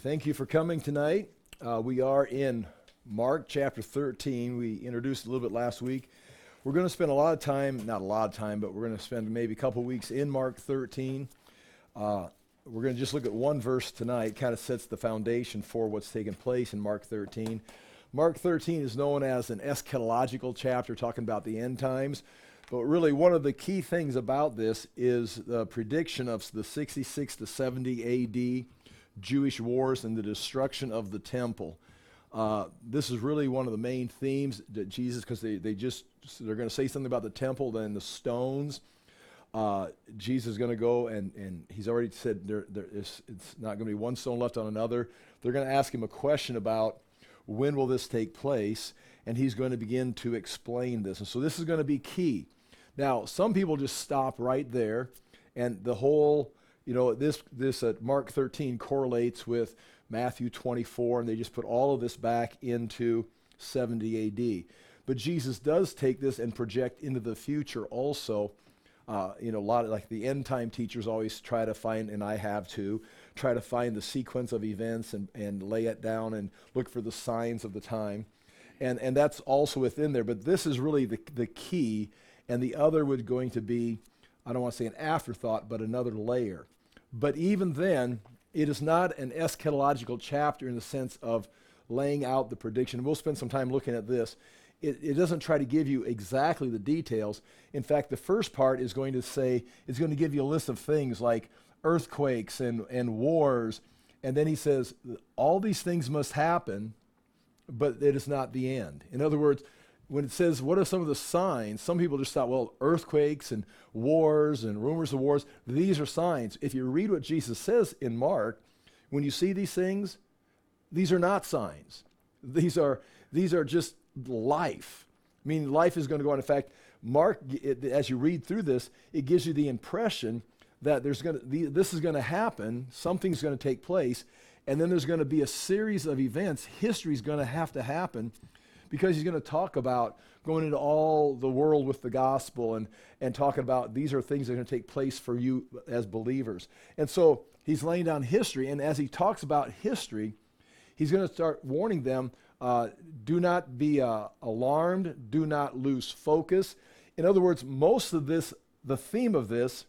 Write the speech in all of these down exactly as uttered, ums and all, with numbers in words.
Thank you for coming tonight. Uh, we are in Mark chapter thirteen. We introduced it a little bit last week. We're going to spend a lot of time, not a lot of time, but we're going to spend maybe a couple weeks in Mark thirteen. Uh, we're going to just look at one verse tonight, kind of sets the foundation for what's taking place in Mark thirteen. Mark thirteen is known as an eschatological chapter, talking about the end times. But really, one of the key things about this is the prediction of the sixty-six to seventy A D Jewish wars and the destruction of the temple. Uh, this is really one of the main themes that Jesus, because they, they just, they're going to say something about the temple, then the stones. Uh, Jesus is going to go, and, and he's already said there, there is, it's not going to be one stone left on another. They're going to ask him a question about when will this take place, and he's going to begin to explain this. And so this is going to be key. Now, some people just stop right there, and the whole, you know, this this uh, Mark thirteen correlates with Matthew twenty-four, and they just put all of this back into seventy A D. But Jesus does take this and project into the future also. Uh, you know, a lot of, like the end time teachers always try to find, and I have too, try to find the sequence of events and, and lay it down and look for the signs of the time. And and that's also within there. But this is really the the key. And the other was going to be, I don't want to say an afterthought, but another layer. But even then, it is not an eschatological chapter in the sense of laying out the prediction. We'll spend some time looking at this. It, it doesn't try to give you exactly the details. In fact, the first part is going to say, it's going to give you a list of things like earthquakes and, and wars. And then he says, all these things must happen, but it is not the end. In other words, when it says, what are some of the signs? Some people just thought, well, earthquakes and wars and rumors of wars, these are signs. If you read what Jesus says in Mark, when you see these things, these are not signs. These are these are just life. I mean, life is going to go on. In fact, Mark, it, as you read through this, it gives you the impression that there's going to the, this is going to happen, something's going to take place, and then there's going to be a series of events. History's going to have to happen, because he's going to talk about going into all the world with the gospel and, and talking about these are things that are going to take place for you as believers. And so he's laying down history, and as he talks about history, he's going to start warning them, uh, do not be uh, alarmed, do not lose focus. In other words, most of this, the theme of this,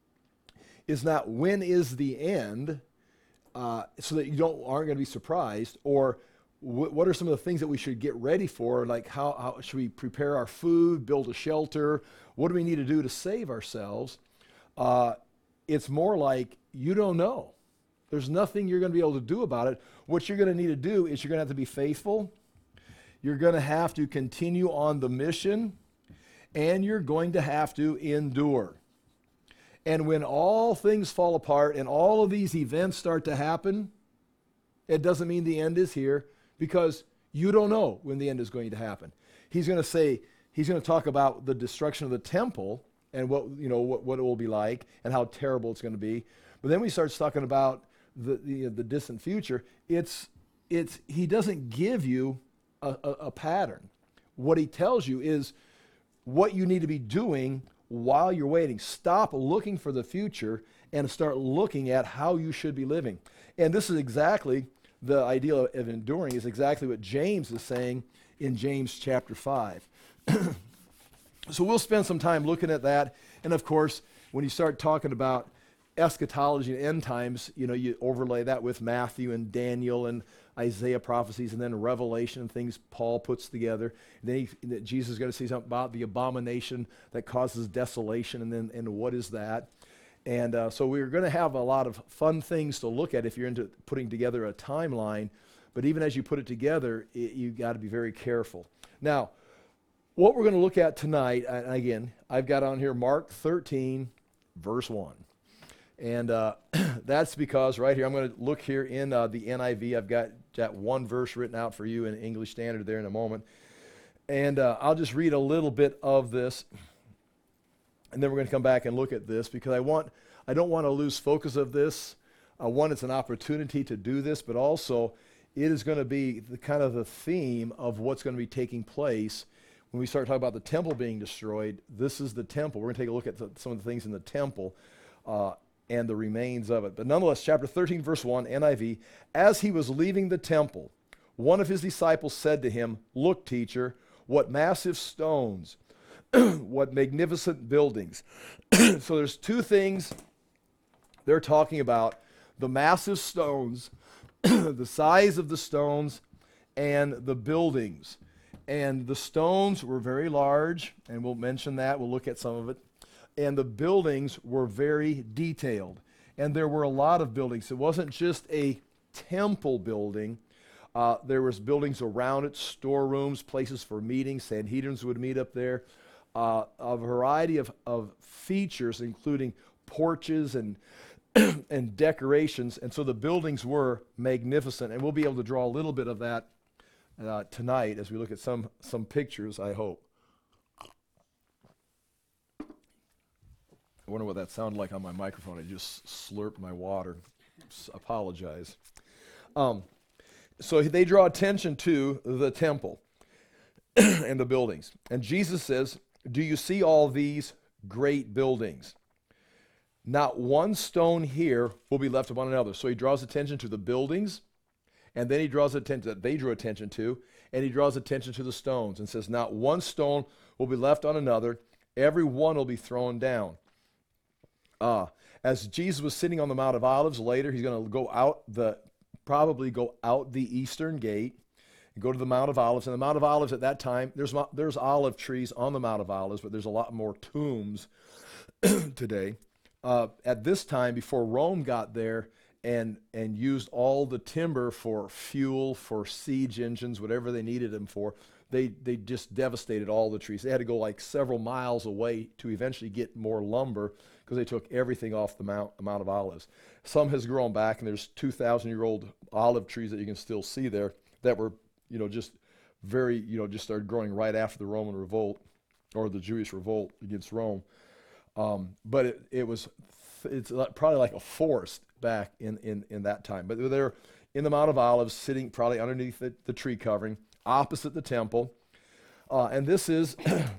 is not when is the end, uh, so that you don't aren't going to be surprised, or what are some of the things that we should get ready for? Like how, how should we prepare our food, build a shelter? What do we need to do to save ourselves? Uh, it's more like you don't know. There's nothing you're going to be able to do about it. What you're going to need to do is you're going to have to be faithful. You're going to have to continue on the mission, and you're going to have to endure. And when all things fall apart and all of these events start to happen, it doesn't mean the end is here, because you don't know when the end is going to happen. He's going to say, he's going to talk about the destruction of the temple and what, you know, what, what it will be like and how terrible it's going to be. But then we start talking about the, the, the distant future. It's, it's, he doesn't give you a, a, a pattern. What he tells you is what you need to be doing while you're waiting. Stop looking for the future and start looking at how you should be living. And this is exactly the idea of enduring, is exactly what James is saying in James chapter five. So we'll spend some time looking at that. And of course, when you start talking about eschatology and end times, you know, you overlay that with Matthew and Daniel and Isaiah prophecies, and then Revelation and things Paul puts together. And then he, Jesus is going to say something about the abomination that causes desolation, and then and what is that? And uh, so we're going to have a lot of fun things to look at if you're into putting together a timeline. But even as you put it together, it, you got to be very careful. Now, what we're going to look at tonight, and again, I've got on here Mark thirteen, verse one. And uh, that's because right here, I'm going to look here in uh, the N I V. I've got that one verse written out for you in English Standard there in a moment. And uh, I'll just read a little bit of this. And then we're going to come back and look at this, because I want, I don't want to lose focus of this. Uh, one, it's an opportunity to do this, but also it is going to be the kind of the theme of what's going to be taking place when we start talking about the temple being destroyed. This is the temple. We're going to take a look at the, some of the things in the temple. Uh, and the remains of it. But nonetheless, chapter thirteen, verse one, N I V, as he was leaving the temple, one of his disciples said to him, "Look, teacher, what massive stones, what magnificent buildings." So there's two things they're talking about: the massive stones, the size of the stones, and the buildings. And the stones were very large, and we'll mention that. We'll look at some of it. And the buildings were very detailed. And there were a lot of buildings. It wasn't just a temple building. Uh, there was buildings around it, storerooms, places for meetings. Sanhedrins would meet up there. Uh, a variety of, of features, including porches and and decorations. And so the buildings were magnificent. And we'll be able to draw a little bit of that uh, tonight as we look at some, some pictures, I hope. I wonder what that sounded like on my microphone. I just slurped my water. S- apologize. Um, so they draw attention to the temple and the buildings. And Jesus says, "Do you see all these great buildings? Not one stone here will be left upon another." So he draws attention to the buildings, and then he draws attention that they drew attention to, and he draws attention to the stones and says, "Not one stone will be left on another. Every one will be thrown down." Uh, as Jesus was sitting on the Mount of Olives, later he's going to go out the, probably go out the eastern gate and go to the Mount of Olives. And the Mount of Olives at that time, there's there's olive trees on the Mount of Olives, but there's a lot more tombs today. Uh, at this time, before Rome got there and and used all the timber for fuel, for siege engines, whatever they needed them for, they they just devastated all the trees. They had to go like several miles away to eventually get more lumber, because they took everything off the Mount, Mount of Olives. Some has grown back, and there's two thousand year old olive trees that you can still see there that were, you know, just very, you know, just started growing right after the Roman revolt, or the Jewish revolt against Rome. Um, but it, it was, it's probably like a forest back in, in, in that time. But they're in the Mount of Olives, sitting probably underneath the, the tree covering, opposite the temple. Uh, and this is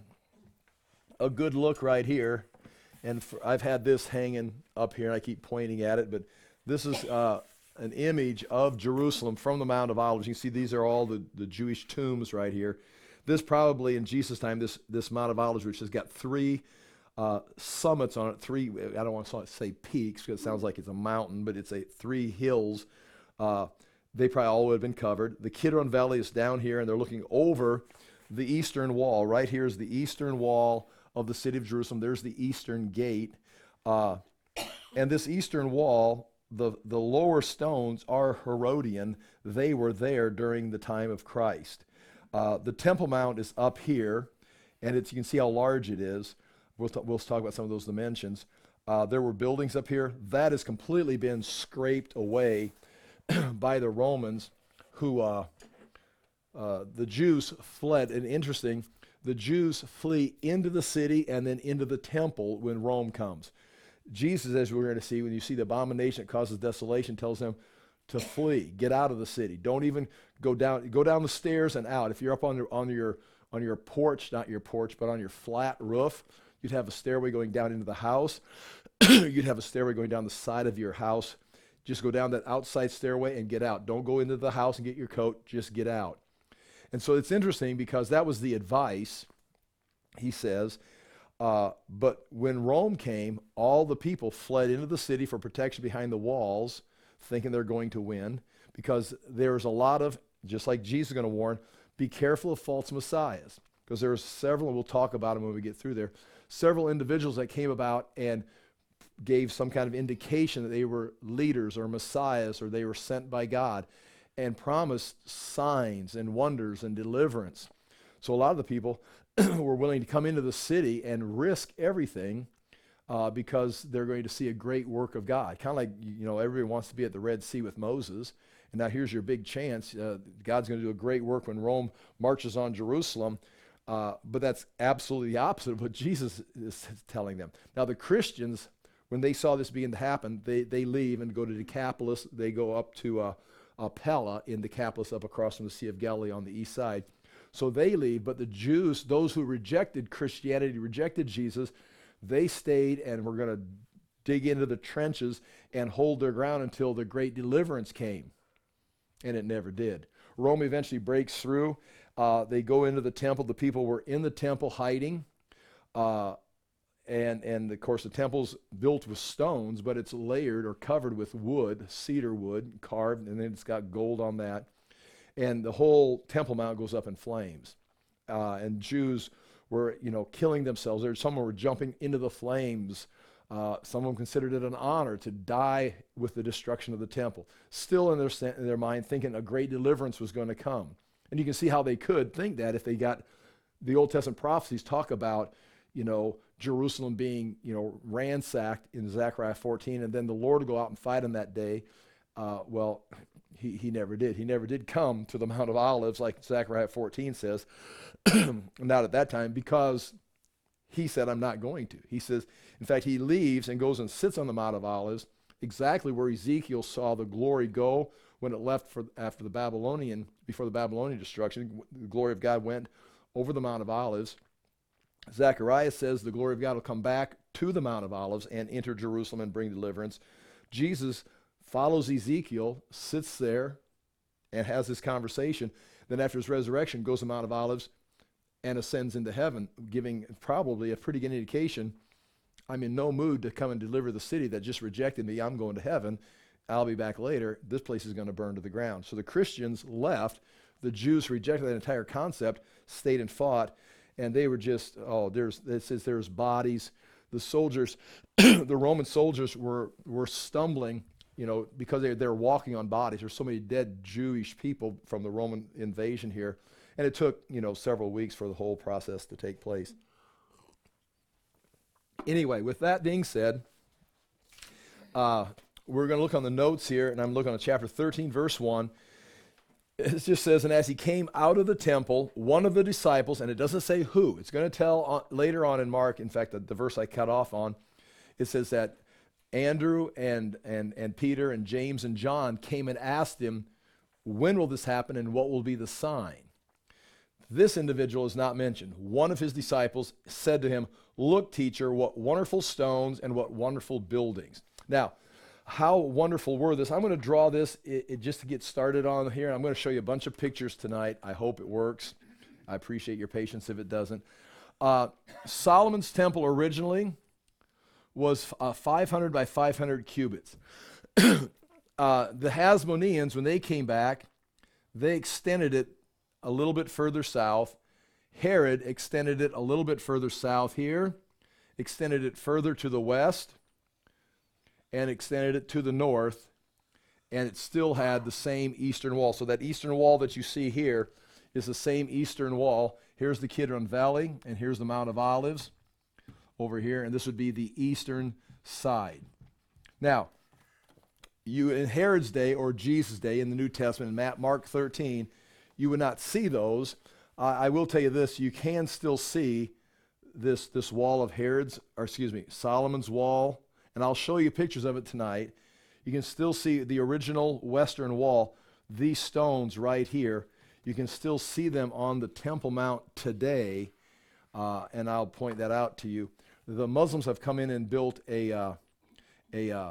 a good look right here. And for, I've had this hanging up here, and I keep pointing at it, but this is uh, an image of Jerusalem from the Mount of Olives. You can see these are all the, the Jewish tombs right here. This probably, in Jesus' time, this, this Mount of Olives, which has got three uh, summits on it, three, I don't want to say peaks, because it sounds like it's a mountain, but it's a three hills. Uh, they probably all would have been covered. The Kidron Valley is down here, and they're looking over the eastern wall. Right here is the eastern wall of the city of Jerusalem. There's the eastern gate. Uh, and this eastern wall, the, the lower stones are Herodian. They were there during the time of Christ. Uh, the Temple Mount is up here, and it's, you can see how large it is. We'll, t- we'll talk about some of those dimensions. Uh, there were buildings up here. That has completely been scraped away by the Romans, who uh, uh, the Jews fled. And interesting, the Jews flee into the city and then into the temple when Rome comes. Jesus, as we're going to see, when you see the abomination that causes desolation, tells them to flee, get out of the city. Don't even go down, go down the stairs and out. If you're up on your, on your, on your porch, not your porch, but on your flat roof, you'd have a stairway going down into the house. You'd have a stairway going down the side of your house. Just go down that outside stairway and get out. Don't go into the house and get your coat, just get out. And so it's interesting because that was the advice, he says. Uh, but when Rome came, all the people fled into the city for protection behind the walls, thinking they're going to win, because there's a lot of, just like Jesus is going to warn, be careful of false messiahs. Because there's several, and we'll talk about them when we get through there, several individuals that came about and gave some kind of indication that they were leaders or messiahs or they were sent by God, and promised signs and wonders and deliverance. So a lot of the people were willing to come into the city and risk everything uh, because they're going to see a great work of God. Kind of like, you know, everybody wants to be at the Red Sea with Moses, and now here's your big chance. Uh, God's going to do a great work when Rome marches on Jerusalem, uh, but that's absolutely the opposite of what Jesus is telling them. Now the Christians, when they saw this begin to happen, they, they leave and go to Decapolis. They go up to uh, uh, Pella in Decapolis, up across from the Sea of Galilee on the east side. So they leave, but the Jews, those who rejected Christianity, rejected Jesus, they stayed and were going to dig into the trenches and hold their ground until the great deliverance came. And it never did. Rome eventually breaks through. Uh, they go into the temple. The people were in the temple hiding. Uh, and, and, of course, the temple's built with stones, but it's layered or covered with wood, cedar wood, carved, and then it's got gold on that. And the whole Temple Mount goes up in flames. Uh, and Jews were, you know, killing themselves. There, some were jumping into the flames. Uh, some of them considered it an honor to die with the destruction of the temple. Still in their, in their mind thinking a great deliverance was going to come. And you can see how they could think that if they got the Old Testament prophecies talk about, you know, Jerusalem being, you know, ransacked in Zechariah fourteen, and then the Lord will go out and fight them that day. Uh, well, he, he never did. He never did come to the Mount of Olives like Zechariah fourteen says, not at that time, because he said, I'm not going to. He says, in fact, he leaves and goes and sits on the Mount of Olives, exactly where Ezekiel saw the glory go when it left for after the Babylonian, before the Babylonian destruction. The glory of God went over the Mount of Olives. Zechariah says the glory of God will come back to the Mount of Olives and enter Jerusalem and bring deliverance. Jesus follows Ezekiel, sits there, and has this conversation. Then after his resurrection, goes to the Mount of Olives and ascends into heaven, giving probably a pretty good indication, I'm in no mood to come and deliver the city that just rejected me. I'm going to heaven. I'll be back later. This place is going to burn to the ground. So the Christians left. The Jews rejected that entire concept, stayed and fought, and they were just, oh, there's, it says there's bodies. The soldiers, the Roman soldiers were were stumbling, you know, because they, they're walking on bodies. There's so many dead Jewish people from the Roman invasion here. And it took, you know, several weeks for the whole process to take place. Anyway, with that being said, uh, we're going to look on the notes here, and I'm looking at chapter thirteen, verse one. It just says, and as he came out of the temple, one of the disciples, and it doesn't say who. It's going to tell on, later on in Mark, in fact, the, the verse I cut off on, it says that Andrew and, and, and Peter and James and John came and asked him, when will this happen and what will be the sign? This individual is not mentioned. One of his disciples said to him, look, teacher, what wonderful stones and what wonderful buildings. Now, how wonderful were this? I'm going to draw this it, it, just to get started on here. I'm going to show you a bunch of pictures tonight. I hope it works. I appreciate your patience if it doesn't. Uh, Solomon's temple originally was uh, five hundred by five hundred cubits. uh, the Hasmoneans, when they came back, they extended it a little bit further south. Herod extended it a little bit further south here, extended it further to the west, and extended it to the north, and it still had the same eastern wall. So that eastern wall that you see here is the same eastern wall. Here's the Kidron Valley, and here's the Mount of Olives over here, and this would be the eastern side. Now, you in Herod's day or Jesus' day in the New Testament, in Mark thirteen, you would not see those. Uh, I will tell you this, you can still see this, this wall of Herod's, or excuse me, Solomon's wall, and I'll show you pictures of it tonight. You can still see the original western wall, these stones right here. You can still see them on the Temple Mount today, uh, and I'll point that out to you. The Muslims have come in and built a, uh, a, uh,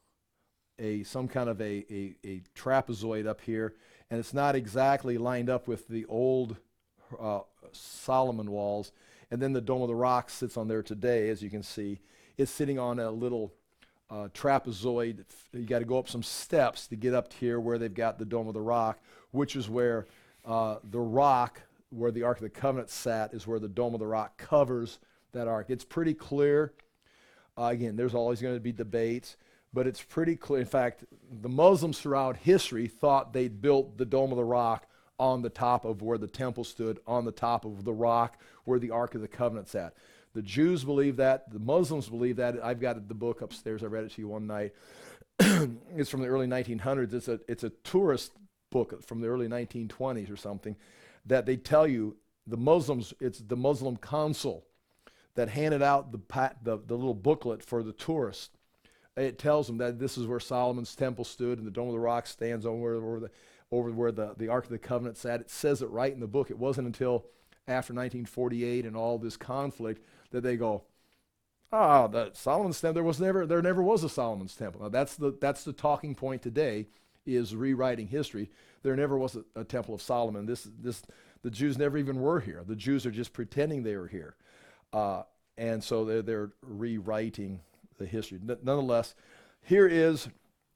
a some kind of a, a, a trapezoid up here, and it's not exactly lined up with the old uh, Solomon walls. And then the Dome of the Rock sits on there today, as you can see. It's sitting on a little uh, trapezoid. You got to go up some steps to get up to here where they've got the Dome of the Rock, which is where uh, the rock, where the Ark of the Covenant sat, is where the Dome of the Rock covers that ark. It's pretty clear. Uh, again, there's always going to be debates, but it's pretty clear. In fact, the Muslims throughout history thought they'd built the Dome of the Rock on the top of where the temple stood, on the top of the rock where the Ark of the Covenant sat. The Jews believe that. The Muslims believe that. I've got the book upstairs. I read it to you one night. It's from the early nineteen hundreds. It's a, it's a tourist book from the early nineteen twenties or something that they tell you, the Muslims, it's the Muslim consul that handed out the, the, the little booklet for the tourists. It tells them that this is where Solomon's temple stood and the Dome of the Rock stands over, over, the, over where the, the Ark of the Covenant sat. It says it right in the book. It wasn't until after nineteen forty-eight and all this conflict that they go, Ah, the Solomon's temple. There was never, there never was a Solomon's temple. Now that's the that's the talking point today, is rewriting history. There never was a, a temple of Solomon. This this the Jews never even were here. The Jews are just pretending they were here, uh, and so they're they're rewriting the history. N- nonetheless, here is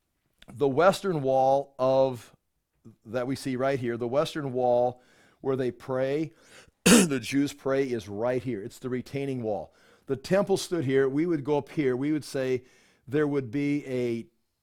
the western wall of that we see right here. The western wall where they pray, the Jews pray, is right here. It's the retaining wall. The temple stood here. We would go up here. We would say there would be a,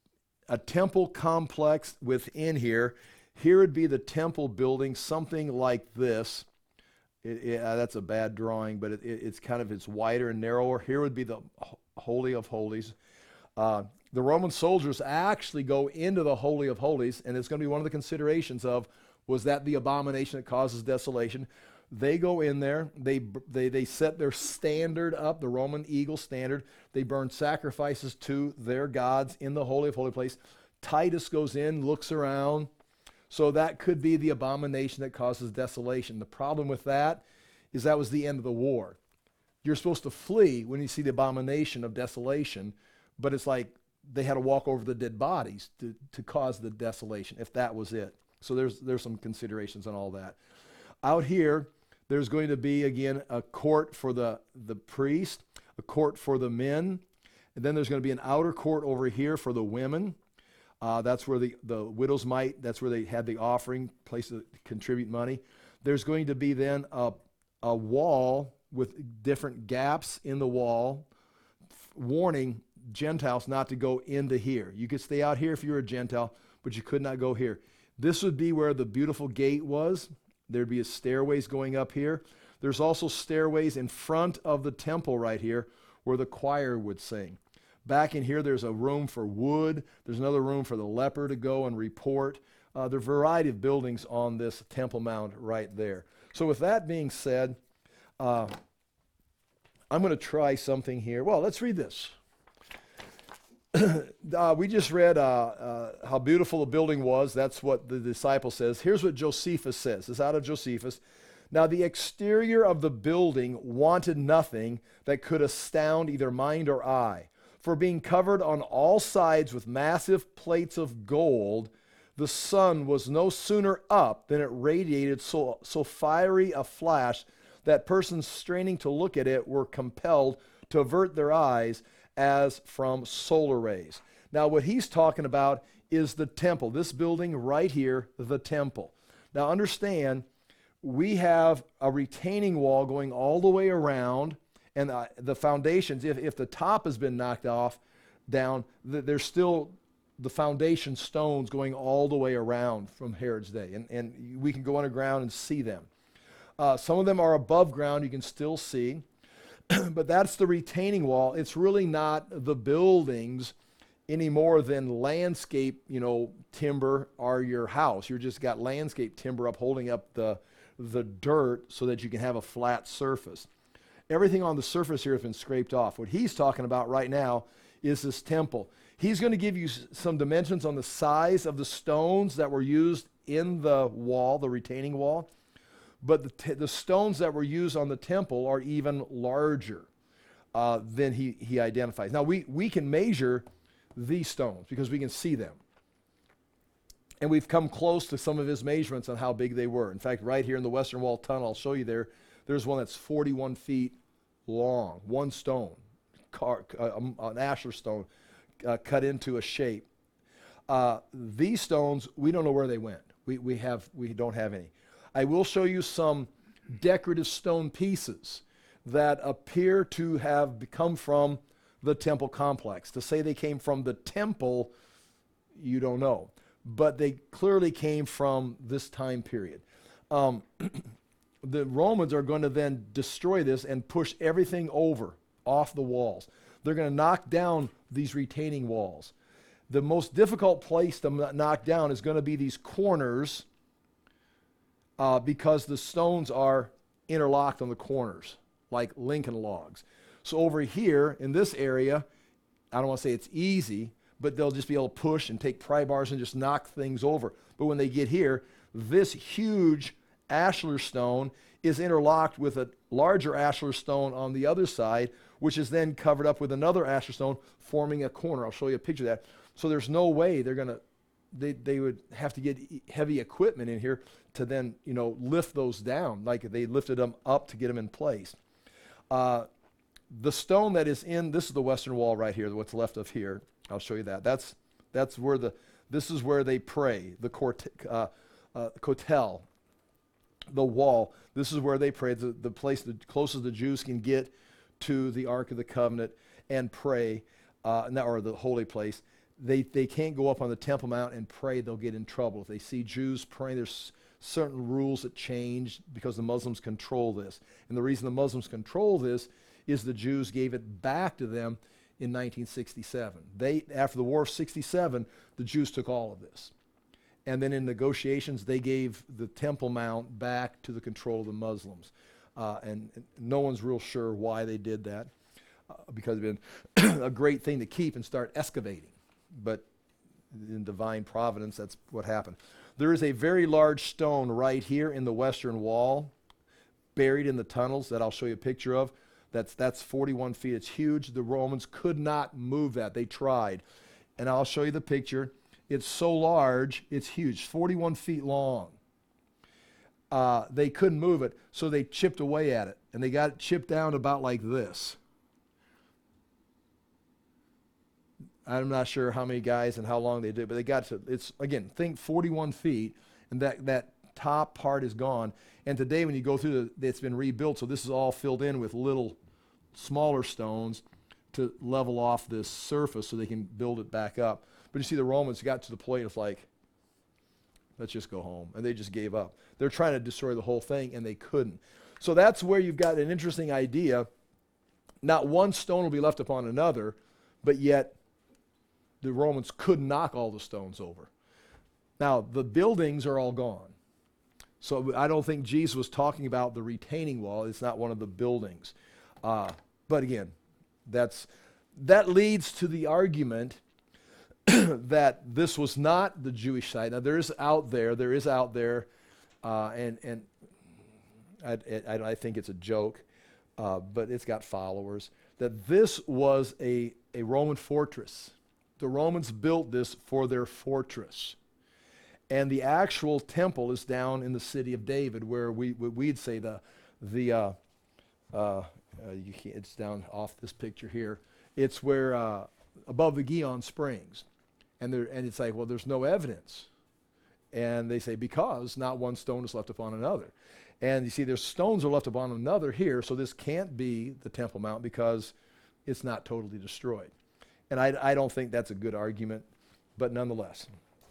a temple complex within here. Here would be the temple building, something like this. It, it, uh, that's a bad drawing, but it, it, it's kind of, it's wider and narrower. Here would be the Holy of Holies. Uh, the Roman soldiers actually go into the Holy of Holies, and it's going to be one of the considerations of, was that the abomination that causes desolation? They go in there, they, they, they set their standard up, the Roman eagle standard. They burn sacrifices to their gods in the Holy of Holy Place. Titus goes in, looks around. So that could be the abomination that causes desolation. The problem with that is that was the end of the war. You're supposed to flee when you see the abomination of desolation, but it's like they had to walk over the dead bodies to, to cause the desolation, if that was it. So there's, there's some considerations on all that. Out here, there's going to be, again, a court for the, the priest, a court for the men, and then there's going to be an outer court over here for the women. Uh, that's where the, the widows might, that's where they had the offering, place to contribute money. There's going to be then a, a wall with different gaps in the wall, warning Gentiles not to go into here. You could stay out here if you were a Gentile, but you could not go here. This would be where the beautiful gate was. There'd be a stairways going up here. There's also stairways in front of the temple right here where the choir would sing. Back in here, there's a room for wood. There's another room for the leper to go and report. Uh, there are a variety of buildings on this Temple Mount right there. So with that being said, uh, I'm going to try something here. Well, let's read this. uh, we just read uh, uh, how beautiful the building was. That's what the disciple says. Here's what Josephus says. It's out of Josephus. Now the exterior of the building wanted nothing that could astound either mind or eye. For being covered on all sides with massive plates of gold, the sun was no sooner up than it radiated so, so fiery a flash that persons straining to look at it were compelled to avert their eyes as from solar rays. Now what he's talking about is the temple. This building right here, the temple. Now understand, we have a retaining wall going all the way around, and uh, the foundations, if, if the top has been knocked off, down, th- there's still the foundation stones going all the way around from Herod's day. And, and we can go underground and see them. Uh, some of them are above ground, you can still see. But that's the retaining wall. It's really not the buildings any more than landscape, you know, timber or your house. You've just got landscape timber up holding up the, the dirt so that you can have a flat surface. Everything on the surface here has been scraped off. What he's talking about right now is this temple. He's going to give you some dimensions on the size of the stones that were used in the wall, the retaining wall. But the, t- the stones that were used on the temple are even larger uh, than he, he identifies. Now, we, we can measure these stones because we can see them. And we've come close to some of his measurements on how big they were. In fact, right here in the Western Wall Tunnel, I'll show you there, there's one that's forty-one feet long, one stone, car, uh, an ashlar stone uh, cut into a shape. Uh, these stones, we don't know where they went. We, we, have, we don't have any. I will show you some decorative stone pieces that appear to have come from the temple complex. To say they came from the temple, you don't know. But they clearly came from this time period. Um, the Romans are going to then destroy this and push everything over, off the walls. They're going to knock down these retaining walls. The most difficult place to knock down is going to be these corners, Uh, because the stones are interlocked on the corners, like Lincoln logs. So over here, in this area, I don't want to say it's easy, but they'll just be able to push and take pry bars and just knock things over. But when they get here, this huge ashlar stone is interlocked with a larger ashlar stone on the other side, which is then covered up with another ashlar stone, forming a corner. I'll show you a picture of that. So there's no way they're going to, they, they would have to get e- heavy equipment in here to then, you know, lift those down, like they lifted them up to get them in place. Uh, the stone that is in, this is the western wall right here, what's left of here. I'll show you that. That's, that's where the, this is where they pray, the court, uh, uh, kotel, the wall. This is where they pray, the, the place the closest the Jews can get to the Ark of the Covenant and pray, uh, or the holy place. They, they can't go up on the Temple Mount and pray. They'll get in trouble. If they see Jews praying, there's certain rules that change because the Muslims control this. And the reason the Muslims control this is the Jews gave it back to them in nineteen sixty-seven. They, after the War of sixty-seven, the Jews took all of this. And then in negotiations, they gave the Temple Mount back to the control of the Muslims. Uh, and, and no one's real sure why they did that, uh, because it's been a great thing to keep and start excavating. But in divine providence, that's what happened. There is a very large stone right here in the western wall, buried in the tunnels that I'll show you a picture of. That's, that's forty-one feet. It's huge. The Romans could not move that. They tried. And I'll show you the picture. It's so large, it's huge, forty-one feet long. Uh, they couldn't move it, so they chipped away at it. And they got it chipped down about like this. I'm not sure how many guys and how long they did, but they got to, it's, again, think forty-one feet, and that, that top part is gone. And today when you go through, the, it's been rebuilt, so this is all filled in with little smaller stones to level off this surface so they can build it back up. But you see the Romans got to the point of like, let's just go home. And they just gave up. They're trying to destroy the whole thing, and they couldn't. So that's where you've got an interesting idea. Not one stone will be left upon another, but yet the Romans could knock all the stones over. Now, the buildings are all gone. So I don't think Jesus was talking about the retaining wall. It's not one of the buildings. Uh, but again, that's, that leads to the argument that this was not the Jewish site. Now, there is out there, there is out there, uh, and, and I, I, I think it's a joke, uh, but it's got followers, that this was a, a Roman fortress. The Romans built this for their fortress. And the actual temple is down in the city of David, where we, we'd say the, the uh, uh, uh, you can't, it's down off this picture here. It's where, uh, above the Gihon Springs. And, there, and it's like, well, there's no evidence. And they say, because not one stone is left upon another. And you see, there's stones are left upon another here, so this can't be the Temple Mount because it's not totally destroyed. And I, I don't think that's a good argument, but nonetheless.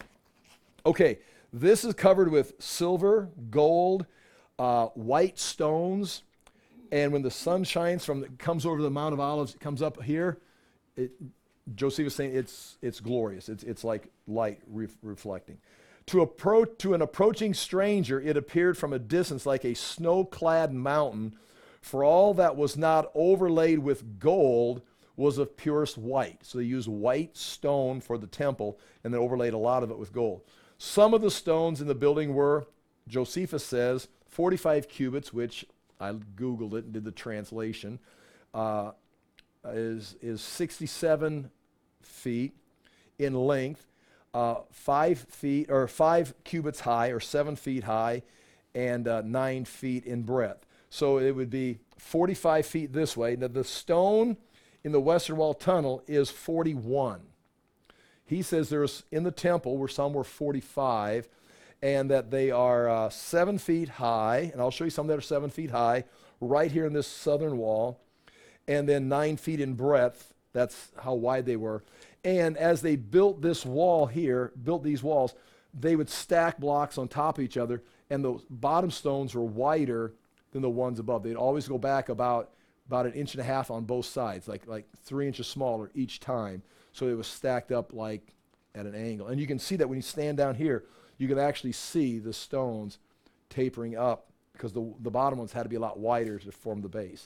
Okay, this is covered with silver, gold, uh, white stones, and when the sun shines from, the, comes over the Mount of Olives, it comes up here, it, Josephus is saying it's, it's glorious. It's, it's like light ref- reflecting. To, approach, to an approaching stranger, it appeared from a distance like a snow-clad mountain, for all that was not overlaid with gold was of purest white. So they used white stone for the temple and then overlaid a lot of it with gold. Some of the stones in the building were, Josephus says, forty-five cubits, which I Googled it and did the translation, uh, is, is sixty-seven feet in length, uh, five feet or five cubits high or seven feet high, and uh, nine feet in breadth. So it would be forty-five feet this way. Now the stone in the Western Wall tunnel is forty-one. He says there's in the temple where some were forty-five, and that they are uh, seven feet high, and I'll show you some that are seven feet high, right here in this southern wall, and then nine feet in breadth. That's how wide they were. And as they built this wall here, built these walls, they would stack blocks on top of each other, and the bottom stones were wider than the ones above. They'd always go back about, about an inch and a half on both sides, like, like three inches smaller each time. So it was stacked up like at an angle. And you can see that when you stand down here, you can actually see the stones tapering up because the, the bottom ones had to be a lot wider to form the base.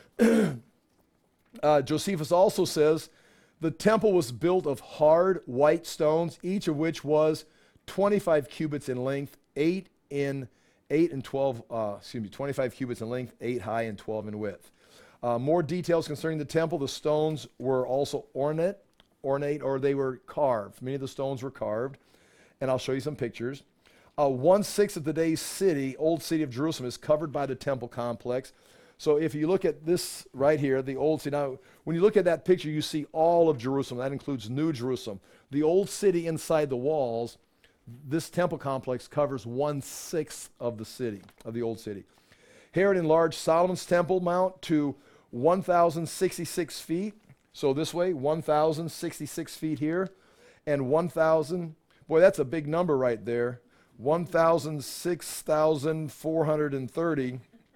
uh, Josephus also says, the temple was built of hard white stones, each of which was twenty-five cubits in length, eight in eight and twelve, uh, excuse me, twenty-five cubits in length, eight high and twelve in width. Uh, more details concerning the temple. The stones were also ornate, ornate, or they were carved. Many of the stones were carved, and I'll show you some pictures. Uh, one-sixth of today's city, old city of Jerusalem, is covered by the temple complex. So if you look at this right here, the old city, now when you look at that picture, you see all of Jerusalem. That includes New Jerusalem. The old city inside the walls, this temple complex covers one-sixth of the city, of the old city. Herod enlarged Solomon's Temple Mount to one thousand sixty-six feet. So this way, one thousand sixty-six feet here, and one thousand, boy, that's a big number right there. one thousand six thousand four hundred thirty.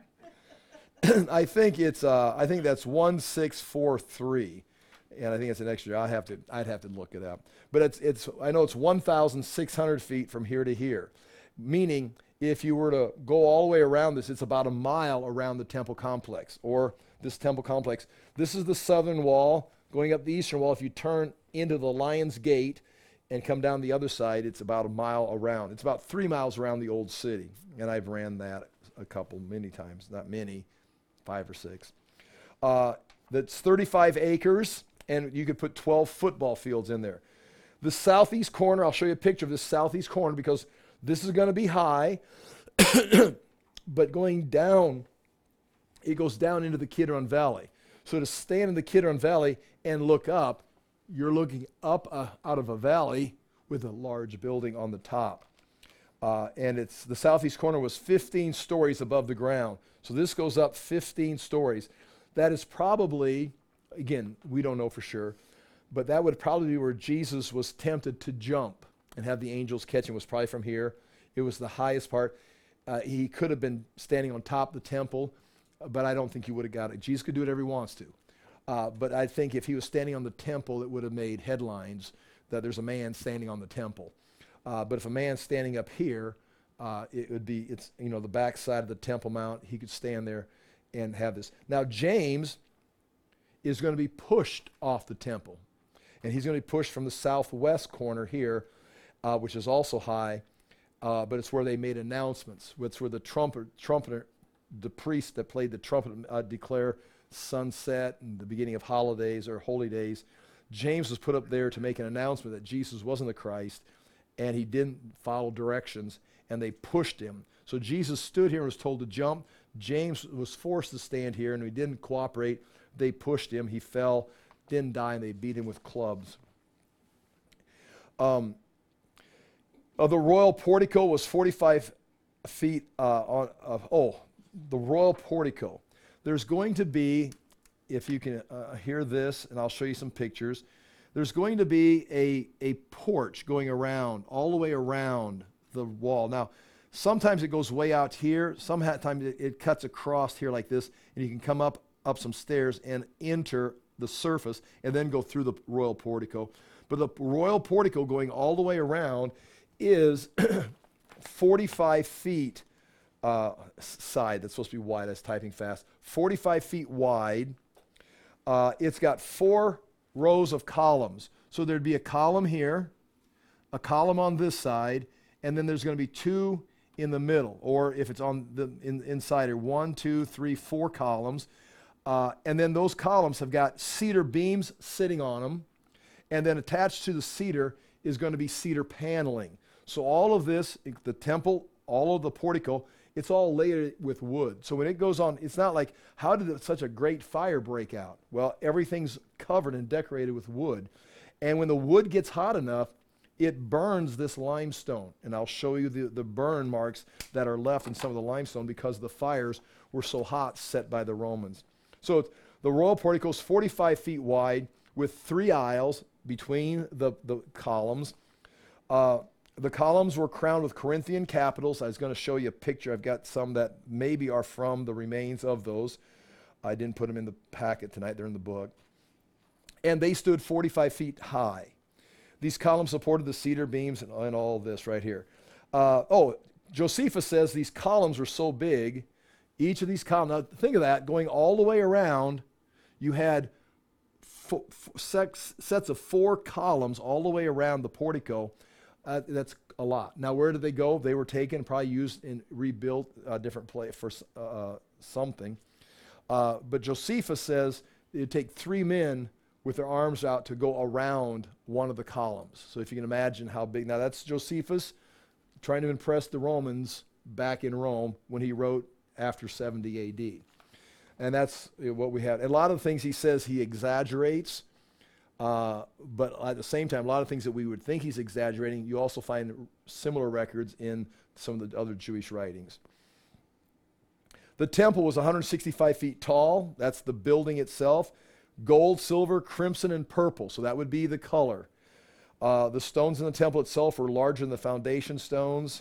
I think it's, uh, I think that's one six four three. And I think it's an extra, I have to, I'd have to look it up. But it's, it's, I know it's one thousand six hundred feet from here to here. Meaning, if you were to go all the way around this, it's about a mile around the temple complex, or this temple complex. This is the southern wall. Going up the eastern wall, if you turn into the Lion's Gate and come down the other side, it's about a mile around. It's about three miles around the old city. And I've ran that a couple, many times, not many, five or six. Uh, that's thirty-five acres, and you could put twelve football fields in there. The southeast corner, I'll show you a picture of this southeast corner because this is going to be high, but going down, it goes down into the Kidron Valley. So to stand in the Kidron Valley and look up, you're looking up uh, out of a valley with a large building on the top. Uh, and it's the southeast corner was fifteen stories above the ground. So this goes up fifteen stories. That is probably, again, we don't know for sure, but that would probably be where Jesus was tempted to jump and have the angels catch him. Was probably from here. It was the highest part. Uh, he could have been standing on top of the temple, but I don't think he would have got it. Jesus could do whatever he wants to. Uh, but I think if he was standing on the temple, it would have made headlines that there's a man standing on the temple. Uh, but if a man's standing up here, uh, it would be, it's, you know, the back side of the Temple Mount. He could stand there and have this. Now, James is going to be pushed off the temple. And he's going to be pushed from the southwest corner here, uh, which is also high. Uh, but it's where they made announcements. It's where the trumpet, trumpeter, the priest that played the trumpet, uh, declare sunset and the beginning of holidays or holy days. James was put up there to make an announcement that Jesus wasn't the Christ, and he didn't follow directions, and they pushed him. So Jesus stood here and was told to jump. James was forced to stand here, and he didn't cooperate. They pushed him. He fell, didn't die, and they beat him with clubs. Um, uh, the royal portico was forty-five feet uh, on, uh, oh, the royal portico. There's going to be, if you can uh, hear this, and I'll show you some pictures, there's going to be a, a porch going around, all the way around the wall. Now, sometimes it goes way out here. Sometimes it, it cuts across here like this, and you can come up, up some stairs and enter the surface and then go through the royal portico. But the royal portico going all the way around is forty-five feet uh, side. That's supposed to be wide. I was typing fast. forty-five feet wide. Uh, it's got four rows of columns. So there'd be a column here, a column on this side, and then there's going to be two in the middle, or if it's on the in, inside here, one, two, three, four columns. Uh, and then those columns have got cedar beams sitting on them, and then attached to the cedar is going to be cedar paneling. So all of this, the temple, all of the portico, it's all layered with wood. So when it goes on, it's not like, how did such a great fire break out? Well, everything's covered and decorated with wood. And when the wood gets hot enough, it burns this limestone. And I'll show you the, the burn marks that are left in some of the limestone because the fires were so hot set by the Romans. So the royal portico is forty-five feet wide with three aisles between the, the columns. Uh, The columns were crowned with Corinthian capitals. I was going to show you a picture. I've got some that maybe are from the remains of those. I didn't put them in the packet tonight. They're in the book. And they stood forty-five feet high. These columns supported the cedar beams and, and all this right here. Uh, oh, Josephus says these columns were so big, each of these columns, now think of that, going all the way around, you had fo- f- sex, sets of four columns all the way around the portico. Uh, that's a lot. Now, where did they go? They were taken, probably used and rebuilt a different place for uh, something. Uh, but Josephus says it'd take three men with their arms out to go around one of the columns. So if you can imagine how big, now that's Josephus trying to impress the Romans back in Rome when he wrote after seventy A D. And that's what we have. And a lot of the things he says he exaggerates, uh, but at the same time, a lot of things that we would think he's exaggerating, you also find similar records in some of the other Jewish writings. The temple was one hundred sixty-five feet tall. That's the building itself. Gold, silver, crimson, and purple. So that would be the color. Uh, the stones in the temple itself were larger than the foundation stones.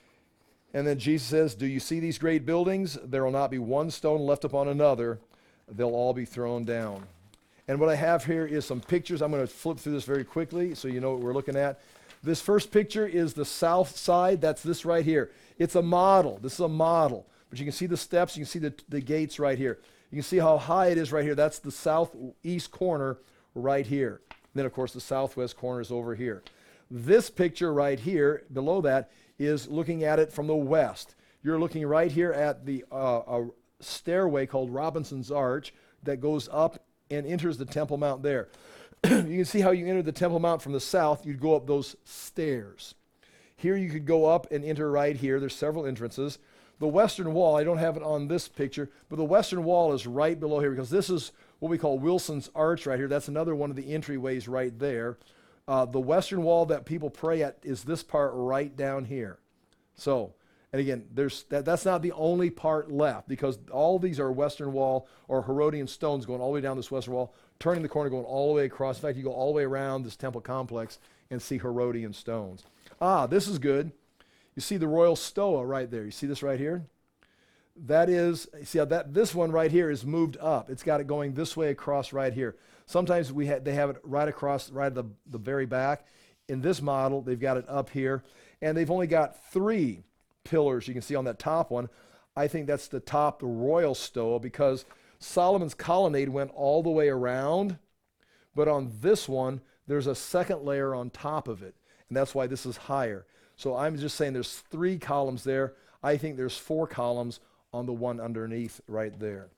And then Jesus says, do you see these great buildings? There will not be one stone left upon another. They'll all be thrown down. And what I have here is some pictures. I'm going to flip through this very quickly so you know what we're looking at. This first picture is the south side. That's this right here. It's a model. This is a model. But you can see the steps. You can see the, the gates right here. You can see how high it is right here. That's the southeast corner right here. And then, of course, the southwest corner is over here. This picture right here, below that, is looking at it from the west. You're looking right here at the uh, a stairway called Robinson's Arch that goes up and enters the Temple Mount there. You can see how you enter the Temple Mount from the south. You'd go up those stairs. Here you could go up and enter right here. There's several entrances. The western wall, I don't have it on this picture, but the western wall is right below here because this is what we call Wilson's Arch right here. That's another one of the entryways right there. Uh, the western wall that people pray at is this part right down here. So, and again, there's that, that's not the only part left because all these are western wall or Herodian stones going all the way down this western wall, turning the corner, going all the way across. In fact, you go all the way around this temple complex and see Herodian stones. Ah, this is good. You see the royal stoa right there. You see this right here? That is, you see how that, this one right here is moved up. It's got it going this way across right here. Sometimes we ha- they have it right across, right at the, the very back. In this model, they've got it up here. And they've only got three pillars you can see on that top one. I think that's the top, the royal stoa, because Solomon's colonnade went all the way around. But on this one, there's a second layer on top of it. And that's why this is higher. So I'm just saying there's three columns there. I think there's four columns on the one underneath right there.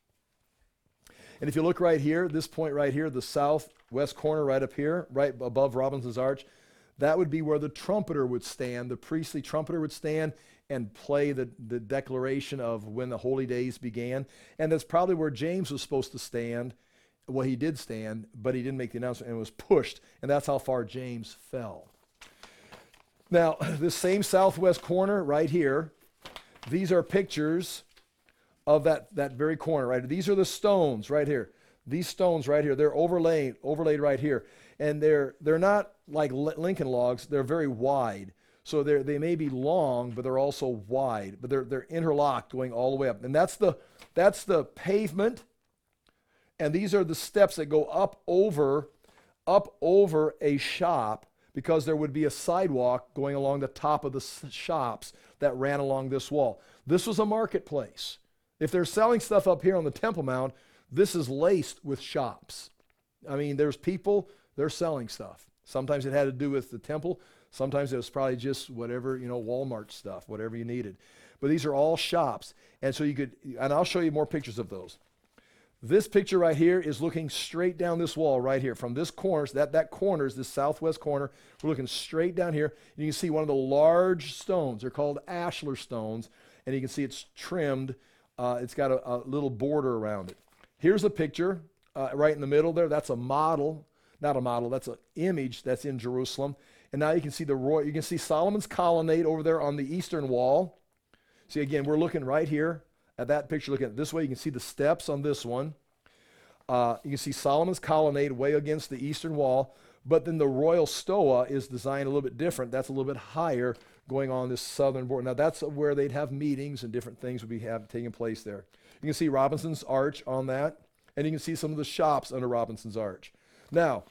And if you look right here, this point right here, the southwest corner right up here, right above Robinson's Arch, that would be where the trumpeter would stand, the priestly trumpeter would stand and play the, the declaration of when the holy days began. And that's probably where James was supposed to stand. Well, he did stand, but he didn't make the announcement and was pushed. And that's how far James fell. Now, this same southwest corner right here, these are pictures of that, that very corner, right? These are the stones right here. These stones right here, they're overlaid, overlaid right here. And they're, they're not like Lincoln logs, they're very wide. So they're, they may be long, but they're also wide, but they're, they're interlocked going all the way up. And that's the, that's the pavement. And these are the steps that go up over, up over a shop, because there would be a sidewalk going along the top of the shops that ran along this wall. This was a marketplace. If they're selling stuff up here on the Temple Mount, this is laced with shops. I mean, there's people, they're selling stuff. Sometimes it had to do with the temple. Sometimes it was probably just whatever, you know, Walmart stuff, whatever you needed. But these are all shops. And so you could, and I'll show you more pictures of those. This picture right here is looking straight down this wall right here. From this corner, so that, that corner is this southwest corner. We're looking straight down here. And you can see one of the large stones. They're called ashlar stones. And you can see it's trimmed. Uh, it's got a, a little border around it. Here's a picture uh, right in the middle there. That's a model. Not a model. That's an image that's in Jerusalem. And now you can see the royal, you can see Solomon's colonnade over there on the eastern wall. See, again, we're looking right here at that picture, looking at it this way. You can see the steps on this one. Uh, you can see Solomon's colonnade way against the eastern wall, but then the royal stoa is designed a little bit different. That's a little bit higher going on this southern border. Now that's where they'd have meetings and different things would be have, taking place there. You can see Robinson's Arch on that, and you can see some of the shops under Robinson's Arch. Now,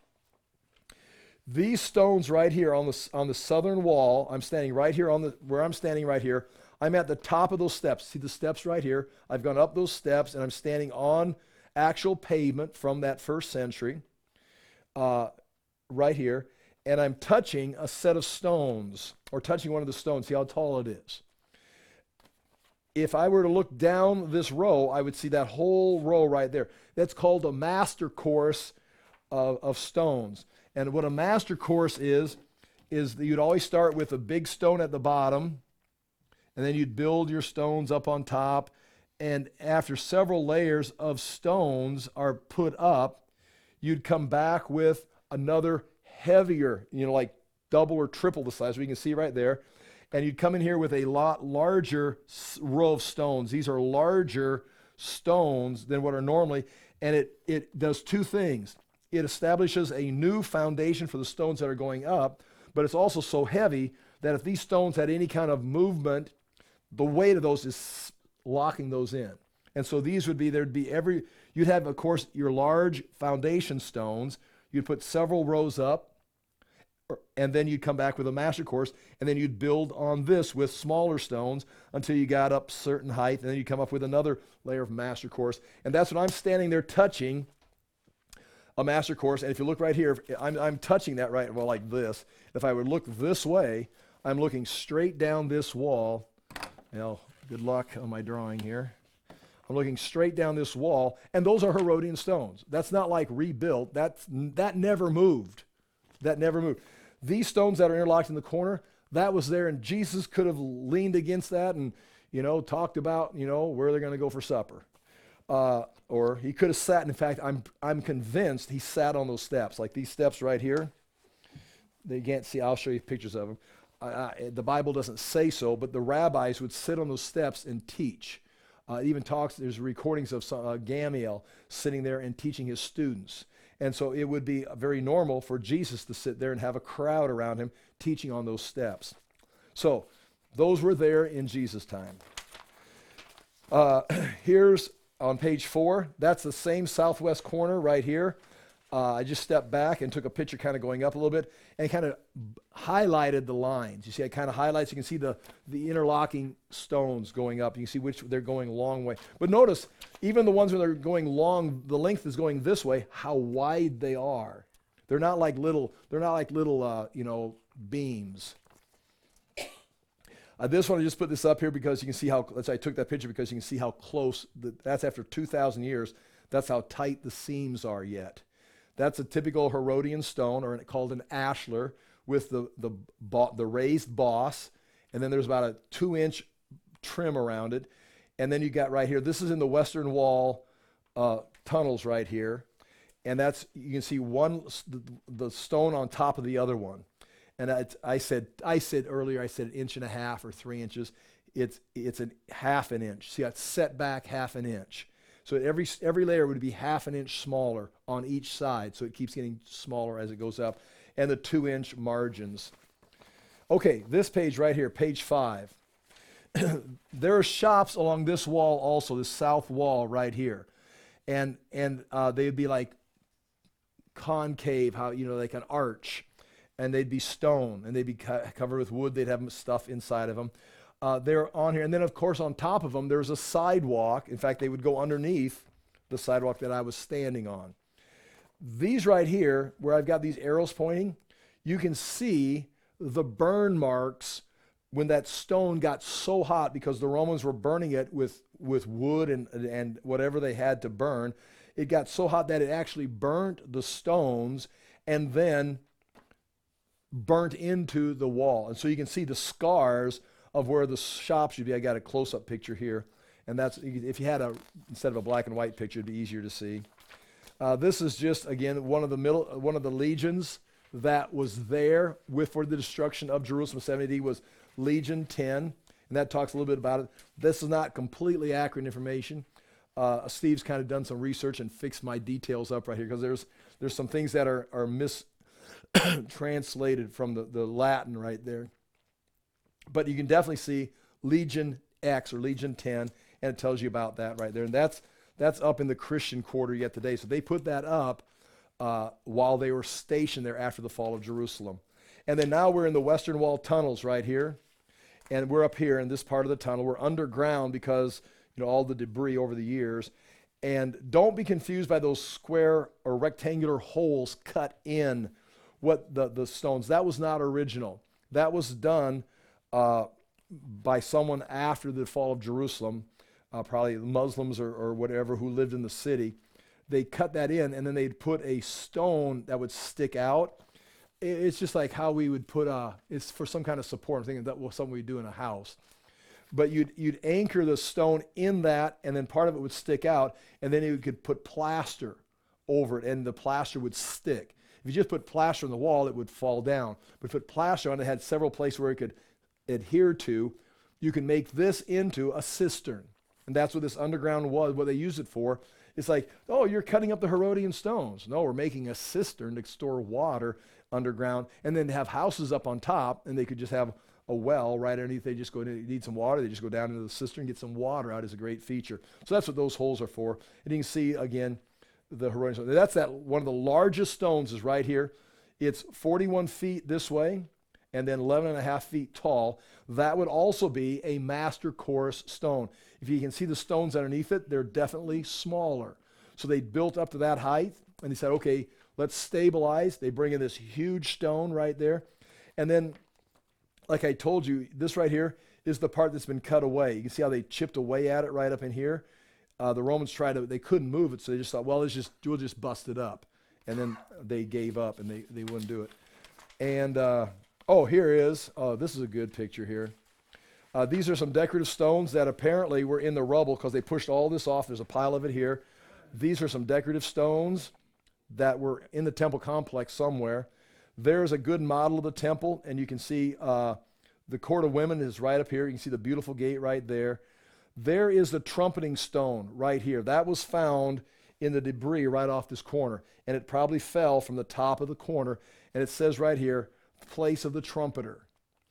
these stones right here on the, on the southern wall, I'm standing right here on the, where I'm standing right here, I'm at the top of those steps. See the steps right here? I've gone up those steps and I'm standing on actual pavement from that first century, uh, right here, and I'm touching a set of stones. or touching one of the stones. See how tall it is. If I were to look down this row, I would see that whole row right there. That's called a master course of, of stones. And what a master course is, is that you'd always start with a big stone at the bottom, and then you'd build your stones up on top. And after several layers of stones are put up, you'd come back with another heavier, you know, like double or triple the size, we can see right there. And you'd come in here with a lot larger row of stones. These are larger stones than what are normally, and it, it does two things. It establishes a new foundation for the stones that are going up, but it's also so heavy that if these stones had any kind of movement, the weight of those is locking those in. And so these would be, there'd be every, you'd have, of course, your large foundation stones. You'd put several rows up, and then you'd come back with a master course, and then you'd build on this with smaller stones until you got up certain height, and then you'd come up with another layer of master course. And that's when I'm standing there touching a master course. And if you look right here, I'm, I'm touching that right, well, like this. If I would look this way, I'm looking straight down this wall. Now, good luck on my drawing here. I'm looking straight down this wall, and those are Herodian stones. That's not like rebuilt. That's, that never moved. That never moved. These stones that are interlocked in the corner, that was there, and Jesus could have leaned against that and, you know, talked about, you know, where they're going to go for supper. Uh, or he could have sat, and in fact, I'm, I'm convinced he sat on those steps, like these steps right here. They can't see, I'll show you pictures of them. Uh, I, the Bible doesn't say so, but the rabbis would sit on those steps and teach. Uh, it even talks, there's recordings of some, uh, Gamaliel sitting there and teaching his students. And so it would be very normal for Jesus to sit there and have a crowd around him teaching on those steps. So those were there in Jesus' time. Uh, here's on page four. That's the same southwest corner right here. Uh, I just stepped back and took a picture kind of going up a little bit and kind of highlighted the lines. You see, I kind of highlights. You can see the, the interlocking stones going up. You can see which they're going a long way. But notice, even the ones where they're going long, the length is going this way, how wide they are. They're not like little, they're not like little, uh, you know, beams. Uh, this one, I just put this up here because you can see how, let's say I took that picture because you can see how close, the, that's after two thousand years, that's how tight the seams are yet. That's a typical Herodian stone, or called an ashlar, with the, the, the raised boss, and then there's about a two-inch trim around it. And then you got right here, this is in the western wall uh, tunnels right here, and that's, you can see one, the, the stone on top of the other one. And I, I said, I said earlier, I said an inch and a half or three inches. It's, it's a half an inch. See, it's set back half an inch. So every every layer would be half an inch smaller on each side, so it keeps getting smaller as it goes up. And the two-inch margins. Okay, this page right here, page five. There are shops along this wall also, this south wall right here. And and uh, they'd be like concave, how, you know, like an arch. And they'd be stone, and they'd be co- covered with wood. They'd have stuff inside of them. Uh, they're on here. And then, of course, on top of them, there's a sidewalk. In fact, they would go underneath the sidewalk that I was standing on. These right here, where I've got these arrows pointing, you can see the burn marks when that stone got so hot because the Romans were burning it with, with wood and, and whatever they had to burn. It got so hot that it actually burnt the stones and then burnt into the wall. And so you can see the scars of where the shop should be. I got a close-up picture here, and that's, if you had a, instead of a black and white picture, it'd be easier to see. Uh, this is just, again, one of the middle, one of the legions that was there with for the destruction of Jerusalem seventy A D was Legion ten, and that talks a little bit about it. This is not completely accurate information. Uh, Steve's kind of done some research and fixed my details up right here because there's there's some things that are are mistranslated from the, the Latin right there. But you can definitely see Legion X or Legion ten, and it tells you about that right there. And that's that's up in the Christian quarter yet today. So they put that up uh, while they were stationed there after the fall of Jerusalem. And then now we're in the Western Wall tunnels right here. And we're up here in this part of the tunnel. We're underground because, you know, all the debris over the years. And don't be confused by those square or rectangular holes cut in what the, the stones. That was not original. That was done uh, by someone after the fall of Jerusalem, uh, probably Muslims or, or whatever who lived in the city. They cut that in, and then they'd put a stone that would stick out. It's just like how we would put a, it's for some kind of support. I'm thinking that was something we do in a house. But you'd, you'd anchor the stone in that, and then part of it would stick out, and then you could put plaster over it, and the plaster would stick. If you just put plaster on the wall, it would fall down. But if you put plaster on it, it had several places where it could adhere to. You can make this into a cistern. And that's what this underground was, what they used it for. It's like, oh, you're cutting up the Herodian stones. No, we're making a cistern to store water underground, and then have houses up on top, and they could just have a well right underneath. They just go, they need some water. They just go down into the cistern, get some water out. Is a great feature. So that's what those holes are for. And you can see, again, the Herodian stone. That's that one of the largest stones is right here. It's forty-one feet this way, and then eleven and a half feet tall. That would also be a master course stone. If you can see the stones underneath it, they're definitely smaller. So they built up to that height, and they said, okay, let's stabilize. They bring in this huge stone right there. And then, like I told you, this right here is the part that's been cut away. You can see how they chipped away at it right up in here. Uh, the Romans tried to, they couldn't move it, so they just thought, well, let's just, we'll just bust it up. And then they gave up, and they, they wouldn't do it. And, uh, oh, here is, oh, this is a good picture here. Uh, these are some decorative stones that apparently were in the rubble because they pushed all this off. There's a pile of it here. These are some decorative stones that were in the temple complex somewhere. There's a good model of the temple, and you can see uh, the court of women is right up here. You can see the beautiful gate right there. There is the trumpeting stone right here. That was found in the debris right off this corner, and it probably fell from the top of the corner, and it says right here, place of the trumpeter.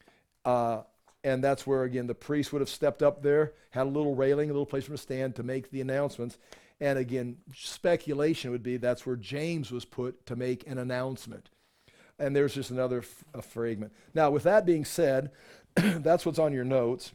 Uh, and that's where, again, the priest would have stepped up there, had a little railing, a little place for him to stand to make the announcements. And again, speculation would be that's where James was put to make an announcement. And there's just another f- a fragment. Now, with that being said, that's what's on your notes.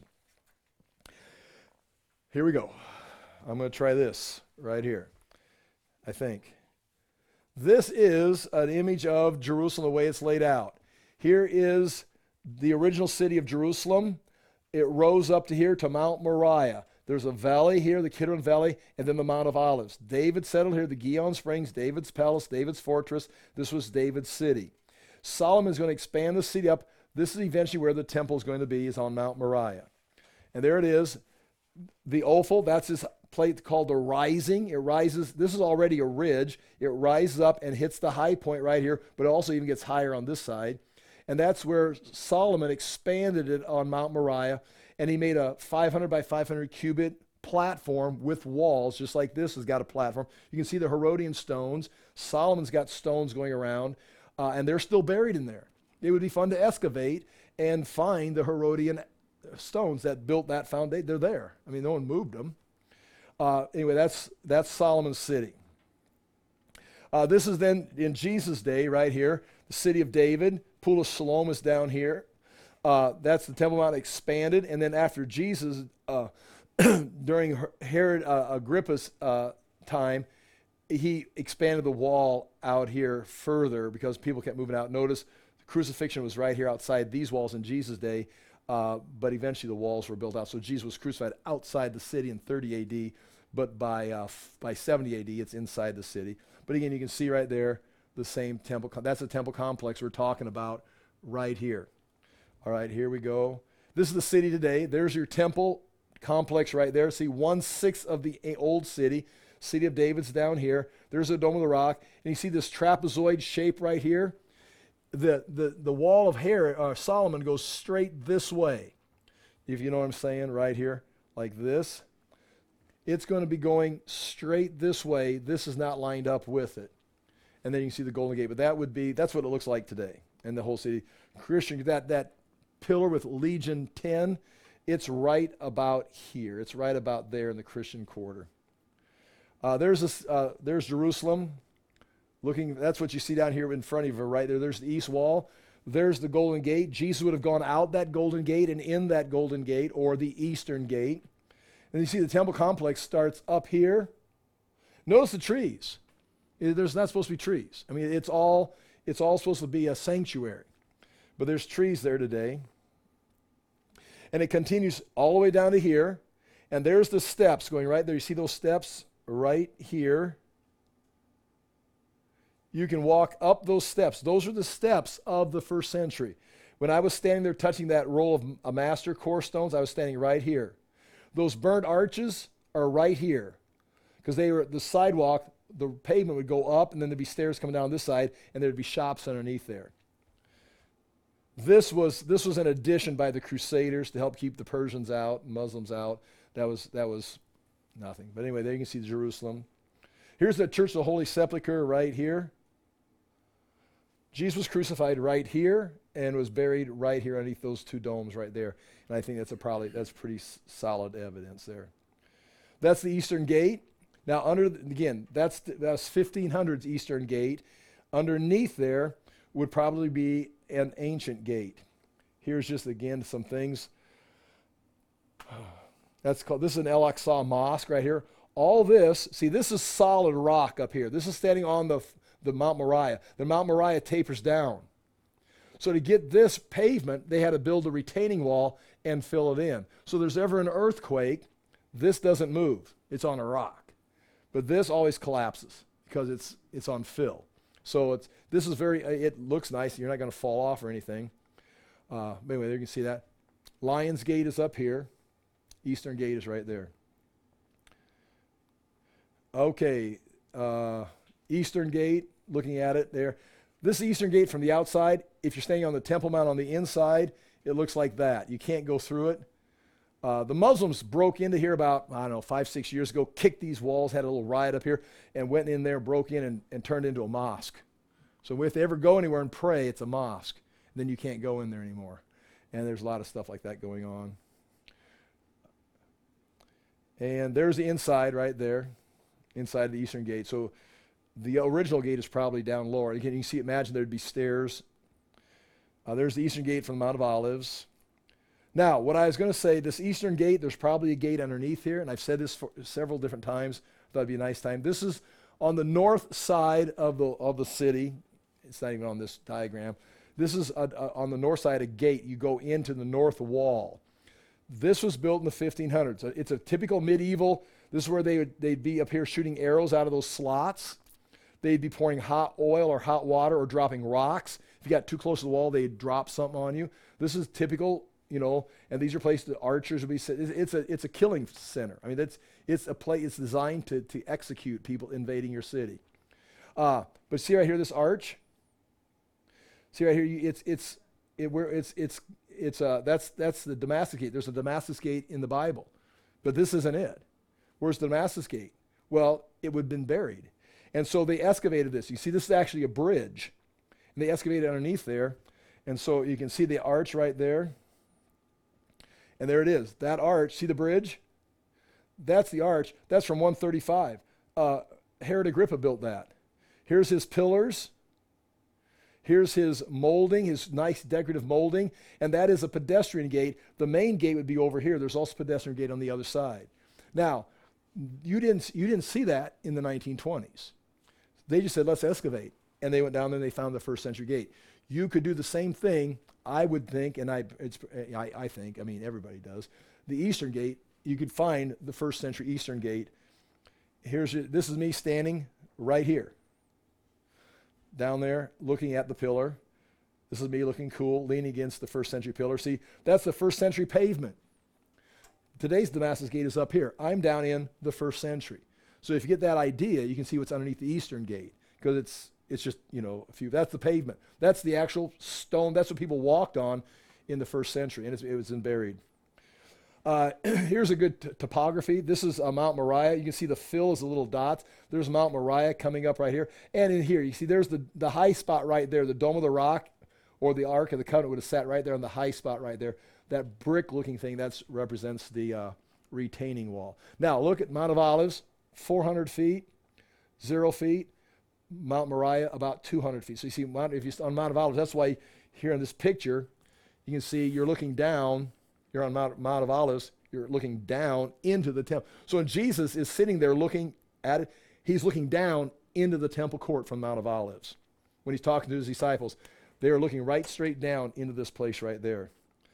Here we go. I'm going to try this right here, I think. This is an image of Jerusalem, the way it's laid out. Here is the original city of Jerusalem. It rose up to here to Mount Moriah. There's a valley here, the Kidron Valley, and then the Mount of Olives. David settled here, the Gihon Springs, David's palace, David's fortress. This was David's city. Solomon's going to expand the city up. This is eventually where the temple is going to be, is on Mount Moriah. And there it is. The Ophel, that's this plate called the rising. It rises, this is already a ridge. It rises up and hits the high point right here, but it also even gets higher on this side. And that's where Solomon expanded it on Mount Moriah, and he made a five hundred by five hundred cubit platform with walls, just like this has got a platform. You can see the Herodian stones. Solomon's got stones going around, uh, and they're still buried in there. It would be fun to excavate and find the Herodian stones that built that foundation. They're there. I mean, no one moved them. Uh, anyway, that's that's Solomon's city. Uh, this is then in Jesus' day right here, the city of David. Pool of Siloam is down here. Uh, that's the Temple Mount expanded. And then after Jesus, uh, during Herod uh, Agrippa's uh, time, he expanded the wall out here further because people kept moving out. Notice the crucifixion was right here outside these walls in Jesus' day, uh, but eventually the walls were built out. So Jesus was crucified outside the city in thirty A D, but by uh, f- by seventy A D, it's inside the city. But again, you can see right there the same temple. Com- that's the temple complex we're talking about right here. All right, here we go. This is the city today. There's your temple complex right there. See, one-sixth of the old city. City of David's down here. There's the Dome of the Rock. And you see this trapezoid shape right here? The the, the wall of Herod, uh, Solomon goes straight this way. If you know what I'm saying, right here, like this. It's going to be going straight this way. This is not lined up with it. And then you can see the Golden Gate. But that would be, that's what it looks like today. And the whole city. Christian, that that pillar with Legion ten, it's right about here. It's right about there in the Christian quarter. Uh, there's this, uh, there's Jerusalem. Looking, that's what you see down here in front of you, right there. There's the east wall. There's the Golden Gate. Jesus would have gone out that Golden Gate and in that Golden Gate, or the Eastern Gate. And you see the temple complex starts up here. Notice the trees. There's not supposed to be trees. I mean, it's all it's all supposed to be a sanctuary. but there's trees there today. And it continues all the way down to here. And there's the steps going right there. You see those steps right here? You can walk up those steps. Those are the steps of the first century. When I was standing there touching that roll of a master core stones, I was standing right here. Those burnt arches are right here because they were the sidewalk, the pavement would go up, and then there'd be stairs coming down this side, and there'd be shops underneath there. This was this was an addition by the Crusaders to help keep the Persians out, Muslims out. That was that was nothing. But anyway, there you can see Jerusalem. Here's the Church of the Holy Sepulchre right here. Jesus was crucified right here and was buried right here underneath those two domes right there. And I think that's a probably that's pretty s- solid evidence there. That's the Eastern Gate. Now, under the, again, that's the, that's fifteen hundreds Eastern Gate. Underneath there would probably be an ancient gate. Here's just again some things. That's called. This is an Al-Aqsa Mosque right here. All this, see, this is solid rock up here. This is standing on the the Mount Moriah. The Mount Moriah tapers down. So to get this pavement, they had to build a retaining wall and fill it in. So there's ever an earthquake, this doesn't move. It's on a rock. But this always collapses because it's it's on fill. So it's this is very, it looks nice. You're not going to fall off or anything. Uh, but anyway, there you can see that. Lion's Gate is up here. Eastern Gate is right there. Okay, uh, Eastern Gate, looking at it there. This Eastern Gate from the outside, if you're staying on the Temple Mount on the inside, it looks like that. You can't go through it. Uh, the Muslims broke into here about, I don't know, five, six years ago, kicked these walls, had a little riot up here, and went in there, broke in, and, and turned into a mosque. So if they ever go anywhere and pray, it's a mosque. And then you can't go in there anymore. And there's a lot of stuff like that going on. And there's the inside right there, inside the Eastern Gate. So the original gate is probably down lower. Again, you can see, imagine there'd be stairs. Uh, there's the Eastern Gate from the Mount of Olives. Now, what I was going to say, this Eastern Gate, there's probably a gate underneath here, and I've said this for several different times. Thought it'd be a nice time. This is on the north side of the of the city. It's not even on this diagram. This is a, a, on the north side a gate. You go into the north wall. This was built in the fifteen hundreds. It's a typical medieval. This is where they would they'd be up here shooting arrows out of those slots. They'd be pouring hot oil or hot water or dropping rocks. If you got too close to the wall, they'd drop something on you. This is typical, you know, and these are places that archers would be. It's a it's a killing center. I mean, that's it's a place. It's designed to to execute people invading your city. Uh, but see right here, this arch. See right here, you, it's it's it where it's it's it's uh that's that's the Damascus Gate. There's a Damascus Gate in the Bible, but this isn't it. Where's the Damascus Gate? Well, it would have been buried. And so they excavated this. You see, this is actually a bridge. And they excavated underneath there. And so you can see the arch right there. And there it is. That arch, see the bridge? That's the arch. That's from one thirty-five. Uh, Herod Agrippa built that. Here's his pillars. Here's his molding, his nice decorative molding. And that is a pedestrian gate. The main gate would be over here. There's also a pedestrian gate on the other side. Now, you didn't, you didn't see that in the nineteen twenties. They just said, let's excavate. And they went down there and they found the first century gate. You could do the same thing, I would think, and I, it's, I, I think, I mean, everybody does. The Eastern Gate, you could find the first century Eastern Gate. Here's your, this is me standing right here, down there, looking at the pillar. This is me looking cool, leaning against the first century pillar. See, that's the first century pavement. Today's Damascus Gate is up here. I'm down in the first century. So if you get that idea, you can see what's underneath the Eastern Gate, because it's it's just, you know, a few. That's the pavement. That's the actual stone. That's what people walked on in the first century, and it's, it was buried. Uh, here's a good t- topography. This is uh, Mount Moriah. You can see the fill is the little dots. There's Mount Moriah coming up right here. And in here, you see there's the, the high spot right there. The Dome of the Rock or the Ark of the Covenant would have sat right there on the high spot right there. That brick-looking thing, that represents the uh, retaining wall. Now, look at Mount of Olives, four hundred feet, zero feet. Mount Moriah, about two hundred feet. So you see, Mount, if you're on Mount of Olives, that's why here in this picture, you can see you're looking down. You're on Mount, Mount of Olives. You're looking down into the temple. So when Jesus is sitting there looking at it, he's looking down into the temple court from Mount of Olives when he's talking to his disciples. They are looking right straight down into this place right there.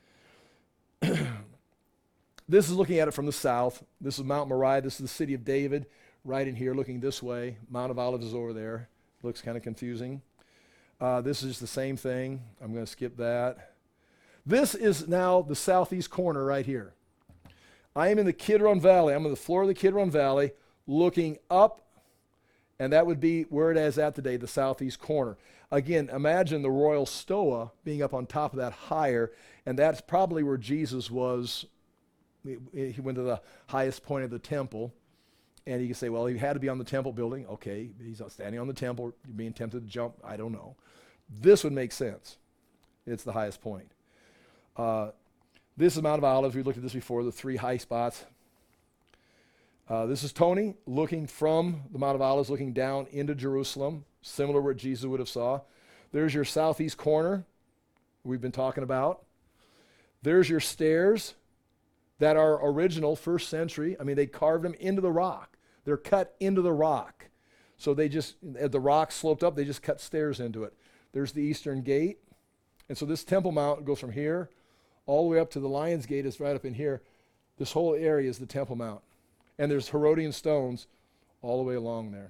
This is looking at it from the south. This is Mount Moriah. This is the city of David right in here looking this way. Mount of Olives is over there. Looks kind of confusing. Uh, this is the same thing. I'm going to skip that. This is now the southeast corner right here. I am in the Kidron Valley. I'm on the floor of the Kidron Valley looking up, and that would be where it is at today, the southeast corner. Again, imagine the Royal Stoa being up on top of that higher, and that's probably where Jesus was. He went to the highest point of the temple, and you can say, well, he had to be on the temple building. Okay, he's standing on the temple, you're being tempted to jump. I don't know. This would make sense. It's the highest point. Uh, this is Mount of Olives. We looked at this before, the three high spots. Uh, this is Tony looking from the Mount of Olives, looking down into Jerusalem, similar to what Jesus would have saw. There's your southeast corner we've been talking about. There's your stairs that are original, first century. I mean, they carved them into the rock. They're cut into the rock. So they just, as the rock sloped up, they just cut stairs into it. There's the eastern gate. And so this Temple Mount goes from here all the way up to the Lion's Gate is right up in here. This whole area is the Temple Mount. And there's Herodian stones all the way along there.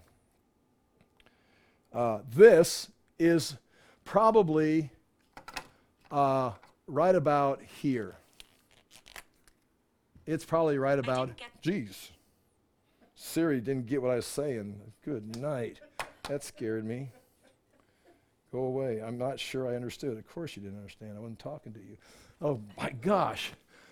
Uh, this is probably uh, right about here. It's probably right about, geez, Siri didn't get what I was saying. Good night. That scared me. Go away. I'm not sure I understood. Of course you didn't understand. I wasn't talking to you. Oh my gosh.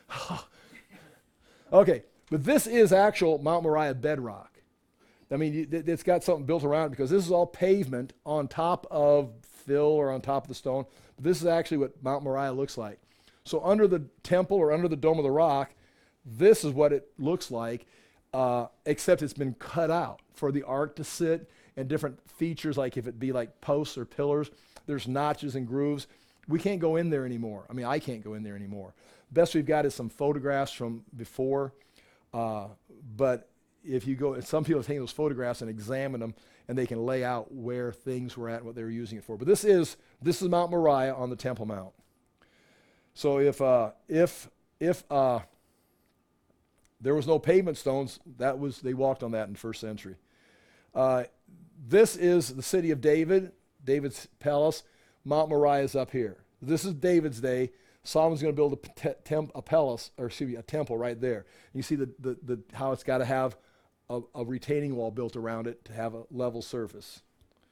Okay, but this is actual Mount Moriah bedrock. I mean, you, it, it's got something built around it because this is all pavement on top of fill or on top of the stone. But this is actually what Mount Moriah looks like. So under the temple or under the Dome of the Rock, this is what it looks like, uh, except it's been cut out for the ark to sit and different features, like if it be like posts or pillars, there's notches and grooves. We can't go in there anymore. I mean, I can't go in there anymore. Best we've got is some photographs from before, uh, but if you go, some people have taken those photographs and examined them, and they can lay out where things were at and what they were using it for. But this is this is Mount Moriah on the Temple Mount. So if uh, if if uh, there was no pavement stones, that was they walked on that in the first century. Uh, this is the city of David, David's palace. Mount Moriah is up here. This is David's day. Solomon's going to build a, te- temp, a palace, or excuse me, a temple right there. You see the, the, the how it's got to have a, a retaining wall built around it to have a level surface.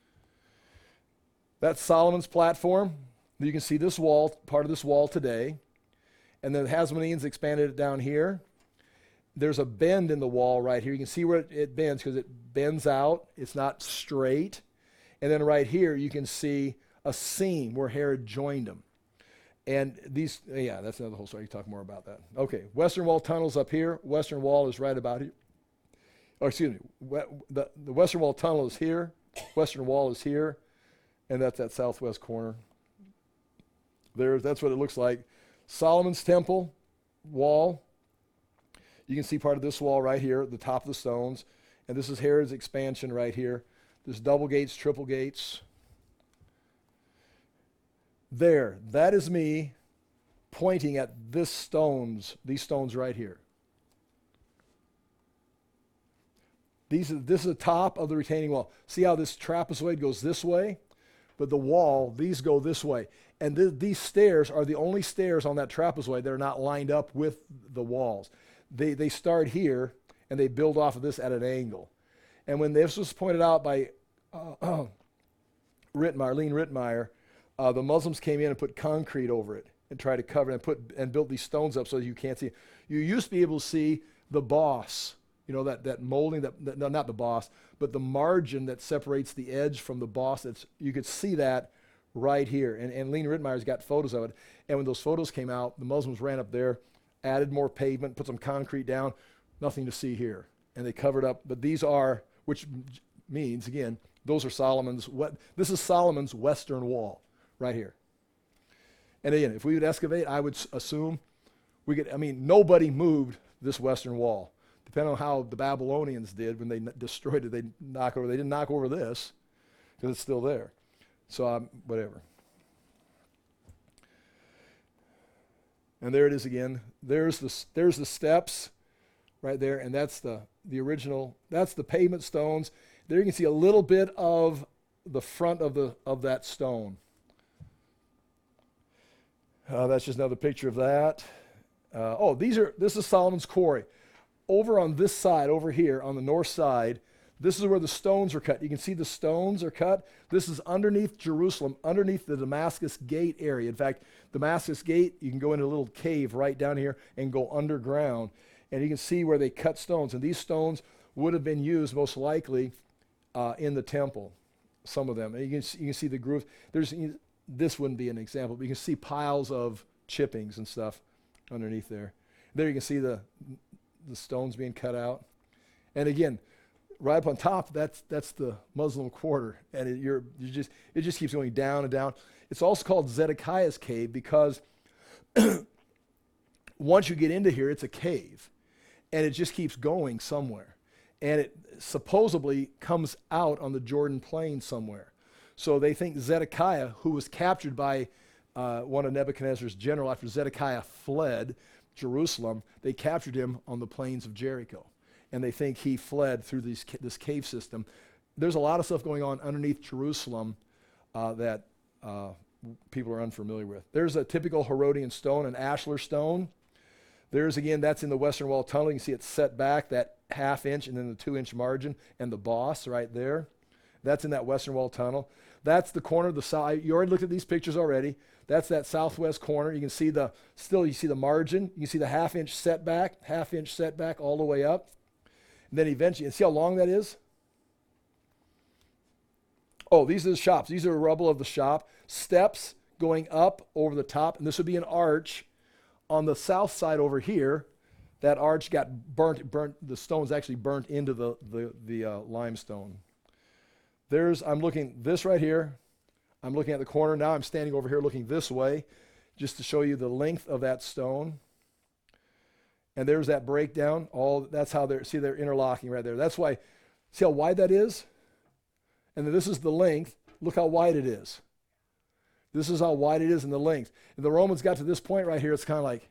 That's Solomon's platform. You can see this wall, part of this wall today. And then the Hasmoneans expanded it down here. There's a bend in the wall right here. You can see where it, it bends because it bends out. It's not straight. And then right here you can see a seam where Herod joined them. And these, yeah, that's another whole story. You can talk more about that. Okay, Western Wall tunnel's up here. Western Wall is right about here. Oh, excuse me. We, the, the Western Wall tunnel is here. Western Wall is here. And that's that southwest corner. There, that's what it looks like. Solomon's Temple wall. You can see part of this wall right here, the top of the stones. And this is Herod's expansion right here. There's double gates, triple gates. There, that is me pointing at this stones, these stones right here. These are, this is the top of the retaining wall. See how this trapezoid goes this way? But the wall, these go this way. And th- these stairs are the only stairs on that trapezoid that are not lined up with the walls. They, they start here, and they build off of this at an angle. And when this was pointed out by uh, Rittmeyer, Lean Rittmeyer, uh, the Muslims came in and put concrete over it and tried to cover it and put and built these stones up so you can't see it. You used to be able to see the boss, you know, that, that molding, that, that no, not the boss, but the margin that separates the edge from the boss. That's, you could see that right here. And, and Lean Rittmeyer's got photos of it. And when those photos came out, the Muslims ran up there, added more pavement, put some concrete down, nothing to see here. And they covered up, but these are, which means, again, those are Solomon's, what, this is Solomon's western wall right here. And again, if we would excavate, I would s- assume we could, I mean, nobody moved this western wall. Depending on how the Babylonians did when they n- destroyed it, they knock over, they didn't knock over this because it's still there. So um, whatever. And there it is again. There's the there's the steps right there, and that's the the original. That's the pavement stones. There you can see a little bit of the front of the of that stone. Uh, that's just another picture of that. Uh, oh, these are this is Solomon's Quarry. Over on this side, over here on the north side, this is where the stones are cut. You can see the stones are cut. This is underneath Jerusalem, underneath the Damascus Gate area. In fact, Damascus Gate, you can go into a little cave right down here and go underground. And you can see where they cut stones. And these stones would have been used most likely uh, in the temple, some of them. And you can see, you can see the grooves. There's, this wouldn't be an example, but you can see piles of chippings and stuff underneath there. There you can see the the stones being cut out. And again, right up on top, that's that's the Muslim quarter. And it, you're, you just it just keeps going down and down. It's also called Zedekiah's cave because once you get into here, it's a cave. And it just keeps going somewhere. And it supposedly comes out on the Jordan Plain somewhere. So they think Zedekiah, who was captured by uh, one of Nebuchadnezzar's general after Zedekiah fled Jerusalem, they captured him on the plains of Jericho. And they think he fled through these, this cave system. There's a lot of stuff going on underneath Jerusalem uh, that uh, people are unfamiliar with. There's a typical Herodian stone, an ashlar stone. There's, again, that's in the Western Wall tunnel. You can see it's set back, that half inch and then the two inch margin and the boss right there. That's in that Western Wall tunnel. That's the corner of the south. You already looked at these pictures already. That's that southwest corner. You can see the, still you see the margin. You can see the half inch setback, half inch setback all the way up. And then eventually, and see how long that is? Oh, these are the shops. These are the rubble of the shop. Steps going up over the top. And this would be an arch on the south side over here. That arch got burnt, burnt, the stones actually burnt into the, the, the uh, limestone. There's, I'm looking, this right here, I'm looking at the corner. Now I'm standing over here looking this way just to show you the length of that stone. And there's that breakdown. All that's how they're, see, they're interlocking right there. That's why, see how wide that is? And then this is the length. Look how wide it is. This is how wide it is in the length. And the Romans got to this point right here, it's kind of like,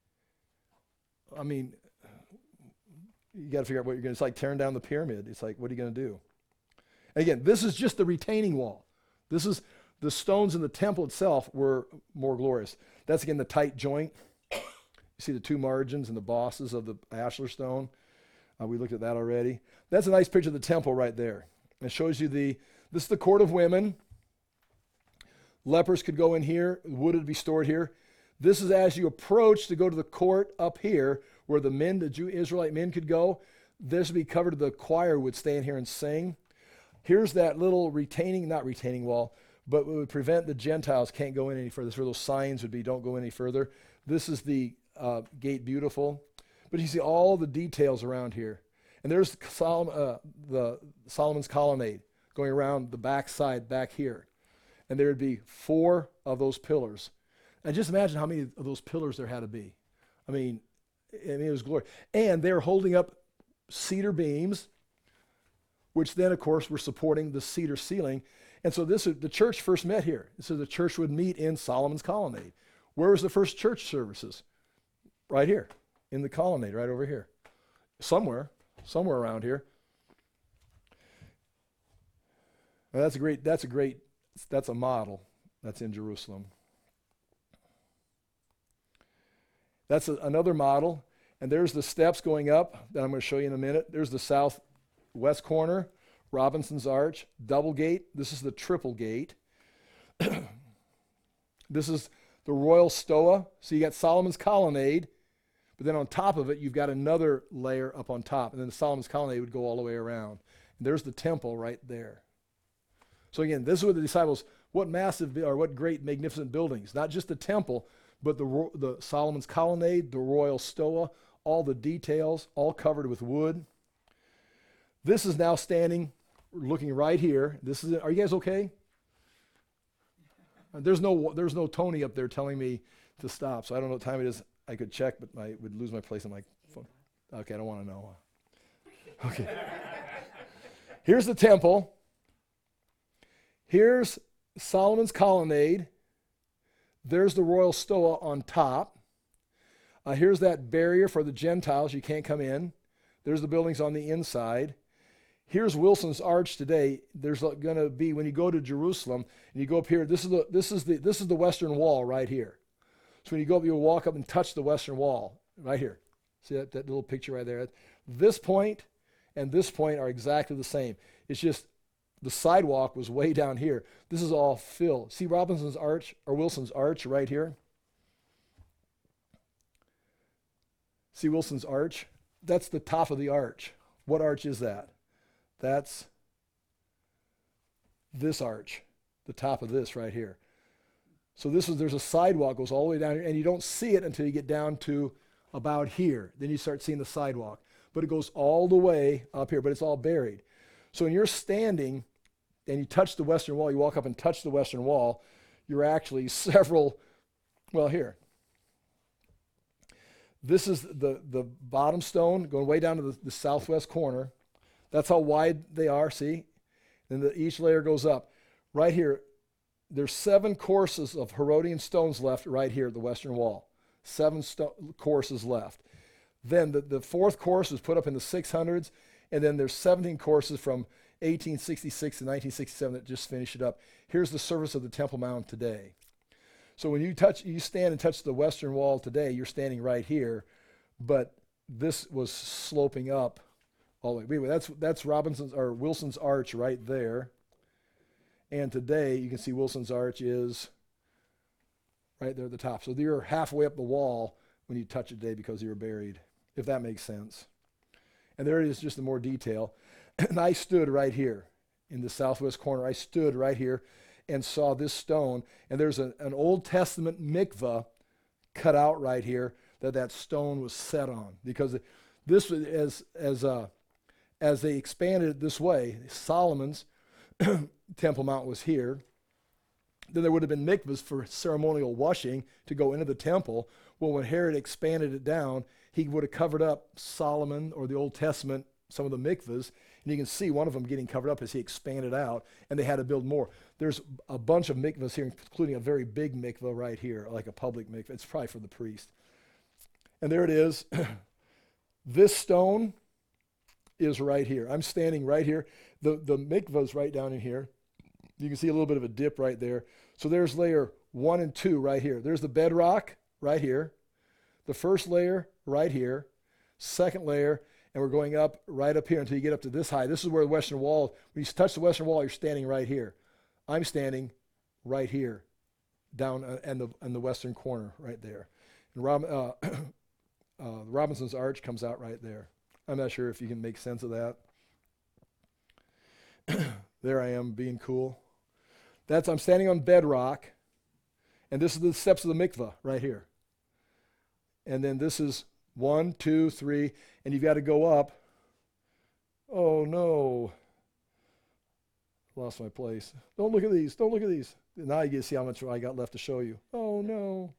I mean, you got to figure out what you're going to, it's like tearing down the pyramid. It's like, what are you going to do? And again, this is just the retaining wall. This is, the stones in the temple itself were more glorious. That's, again, the tight joint. You see the two margins and the bosses of the ashlar stone. Uh, we looked at that already. That's a nice picture of the temple right there. It shows you the, this is the court of women. Lepers could go in here. Wood would be stored here. This is as you approach to go to the court up here where the men, the Jew Israelite men could go. This would be covered. The choir would stand here and sing. Here's that little retaining, not retaining wall, but it would prevent the Gentiles can't go in any further. This is where those signs would be, don't go any further. This is the uh, gate beautiful. But you see all the details around here. And there's Solomon, uh, the Solomon's colonnade going around the back side back here. And there would be four of those pillars. And just imagine how many of those pillars there had to be. I mean, I mean it was glory. And they were holding up cedar beams, which then, of course, were supporting the cedar ceiling. And so this the church first met here. So the church would meet in Solomon's colonnade. Where was the first church services? Right here, in the colonnade, right over here. Somewhere, somewhere around here. Now that's a great, that's a great, that's a model that's in Jerusalem. That's a, another model. And there's the steps going up that I'm going to show you in a minute. There's the southwest corner, Robinson's Arch, double gate. This is the triple gate. This is the royal stoa. So you got Solomon's colonnade, but then on top of it, you've got another layer up on top. And then the Solomon's colonnade would go all the way around. And there's the temple right there. So again, this is what the disciples, what massive, or what great, magnificent buildings. Not just the temple, but the, the Solomon's colonnade, the royal stoa, all the details, all covered with wood. This is now standing, looking right here. This is, are you guys okay? There's no, there's no Tony up there telling me to stop, so I don't know what time it is. I could check, but I would lose my place on my phone. Okay, I don't want to know. Okay. Here's the temple. Here's Solomon's colonnade. There's the royal stoa on top. Uh, here's that barrier for the Gentiles. You can't come in. There's the buildings on the inside. Here's Wilson's Arch today. There's going to be, when you go to Jerusalem and you go up here, this is the this is the this is the Western Wall right here. So when you go up, you'll walk up and touch the Western Wall right here. See that, that little picture right there? This point and this point are exactly the same. It's just the sidewalk was way down here. This is all fill. See Robinson's Arch or Wilson's Arch right here? See Wilson's Arch? That's the top of the arch. What arch is that? That's this arch, the top of this right here. So this is, there's a sidewalk goes all the way down here, and you don't see it until you get down to about here. Then you start seeing the sidewalk. But it goes all the way up here, but it's all buried. So when you're standing and you touch the Western Wall, you walk up and touch the Western Wall, you're actually several, well, here. This is the, the bottom stone going way down to the, the southwest corner. That's how wide they are, see? Then the, each layer goes up. Right here, there's seven courses of Herodian stones left right here at the Western Wall. Seven sto- courses left. Then the, the fourth course was put up in the six hundreds, and then there's seventeen courses from eighteen sixty-six to nineteen sixty-seven that just finished it up. Here's the surface of the Temple Mount today. So when you touch, you stand and touch the Western Wall today, you're standing right here, but this was sloping up all the way. Anyway, that's that's Robinson's or Wilson's Arch right there. And today you can see Wilson's Arch is right there at the top. So you're halfway up the wall when you touch it today because you're buried, if that makes sense. And there it is, just in more detail. And I stood right here in the southwest corner. I stood right here and saw this stone. And there's a, an Old Testament mikvah cut out right here that that stone was set on. Because this was, as, as, uh, as they expanded it this way, Solomon's Temple Mount was here. Then there would have been mikvahs for ceremonial washing to go into the temple. Well, when Herod expanded it down, he would have covered up Solomon or the Old Testament, some of the mikvahs, and you can see one of them getting covered up as he expanded out, and they had to build more. There's a bunch of mikvahs here, including a very big mikvah right here, like a public mikvah. It's probably for the priest. And there it is. This stone is right here. I'm standing right here. The, the mikvah's right down in here. You can see a little bit of a dip right there. So there's layer one and two right here. There's the bedrock right here. The first layer right here. Second layer, and we're going up right up here until you get up to this high. This is where the Western Wall, when you touch the Western Wall, you're standing right here. I'm standing right here, down uh, in the in the western corner right there. And Rob, uh, uh, Robinson's Arch comes out right there. I'm not sure if you can make sense of that. There I am being cool. That's, I'm standing on bedrock, and this is the steps of the mikvah right here. And then this is one, two, three, and you've got to go up. Oh no. Lost my place. Don't look at these. Don't look at these. Now you get to see how much I got left to show you. Oh no.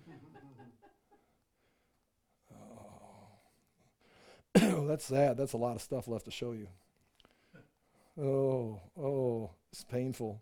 Oh, that's sad. That's a lot of stuff left to show you. Oh, oh, it's painful.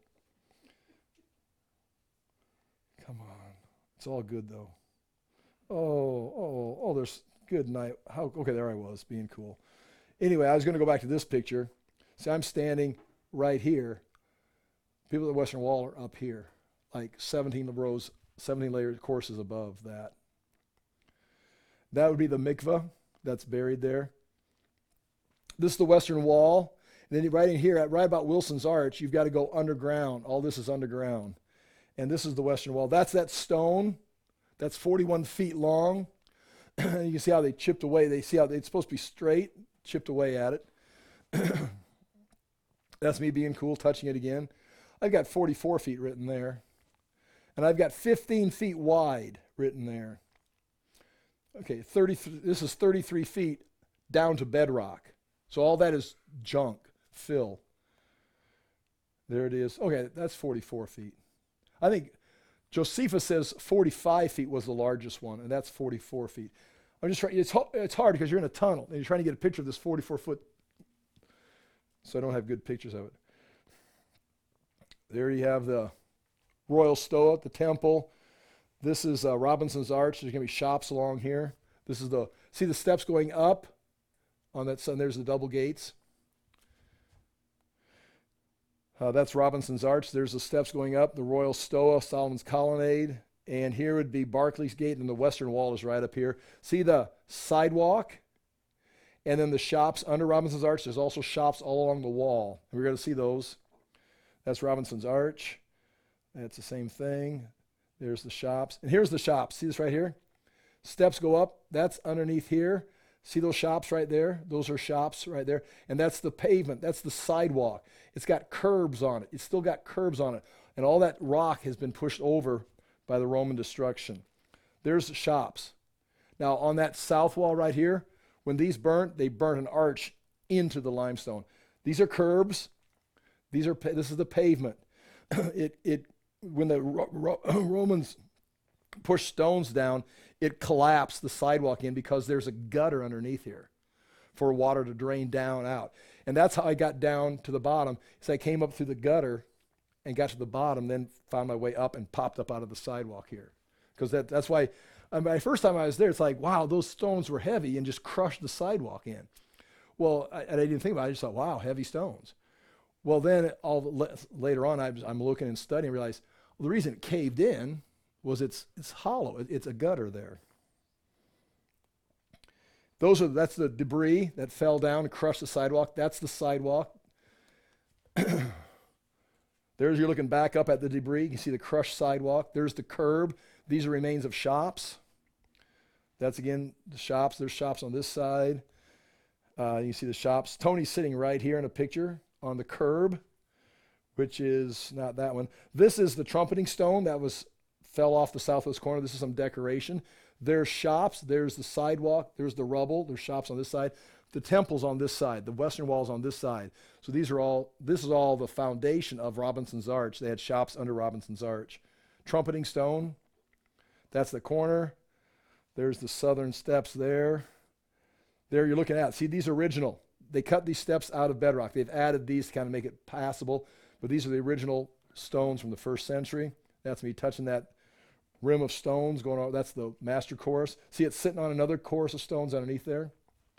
Come on. It's all good though. Oh, oh, oh, there's good night. How, okay, there I was, being cool. Anyway, I was going to go back to this picture. See, I'm standing right here. People at the Western Wall are up here, like seventeen rows, seventeen layers courses above that. That would be the mikvah that's buried there. This is the Western Wall. And then right in here, at right about Wilson's Arch, you've got to go underground. All this is underground. And this is the Western Wall. That's that stone. That's forty-one feet long. You can see how they chipped away. They see how they, it's supposed to be straight, chipped away at it. That's me being cool, touching it again. I've got forty-four feet written there. And I've got fifteen feet wide written there. Okay, thirty. This is thirty-three feet down to bedrock. So all that is junk, fill. There it is. Okay, that's forty-four feet. I think Josephus says forty-five feet was the largest one, and that's forty-four feet. I'm just trying, it's, it's hard because you're in a tunnel, and you're trying to get a picture of this forty-four foot, so I don't have good pictures of it. There you have the royal stoa at the temple. This is uh, Robinson's Arch. There's going to be shops along here. This is the, see the steps going up on that side. There's the double gates. Uh, that's Robinson's Arch. There's the steps going up, the Royal Stoa, Solomon's Colonnade. And here would be Barclays Gate, and the western wall is right up here. See the sidewalk? And then the shops under Robinson's Arch. There's also shops all along the wall. And we're going to see those. That's Robinson's Arch. That's the same thing. There's the shops. And here's the shops. See this right here? Steps go up. That's underneath here. See those shops right there? Those are shops right there. And that's the pavement. That's the sidewalk. It's got curbs on it. It's still got curbs on it. And all that rock has been pushed over by the Roman destruction. There's the shops. Now on that south wall right here, when these burnt, they burnt an arch into the limestone. These are curbs. These are, this is the pavement. it, it, when the Ro- Ro- Romans pushed stones down, it collapsed the sidewalk in because there's a gutter underneath here for water to drain down out. And that's how I got down to the bottom. So I came up through the gutter and got to the bottom, then found my way up and popped up out of the sidewalk here. Because that, that's why, I mean, the first time I was there, it's like, wow, those stones were heavy and just crushed the sidewalk in. Well, I, I didn't think about it. I just thought, wow, heavy stones. Well, then all the, later on, I was, I'm looking and studying and realized well, the reason it caved in was it's it's hollow. It, it's a gutter there. Those are that's the debris that fell down and crushed the sidewalk. That's the sidewalk. There's you're looking back up at the debris. You can see the crushed sidewalk. There's the curb. These are remains of shops. That's again the shops. There's shops on this side. Uh, you see the shops. Tony's sitting right here in a picture on the curb, which is not that one. This is the trumpeting stone that was fell off the southwest corner. This is some decoration. There's shops. There's the sidewalk. There's the rubble. There's shops on this side. The temple's on this side. The western wall's on this side. So these are all, this is all the foundation of Robinson's Arch. They had shops under Robinson's Arch. Trumpeting stone. That's the corner. There's the southern steps there. There you're looking at. See, these are original. They cut these steps out of bedrock. They've added these to kind of make it passable. But these are the original stones from the first century. That's me touching that rim of stones going on. That's the master course. See, it's sitting on another course of stones underneath there.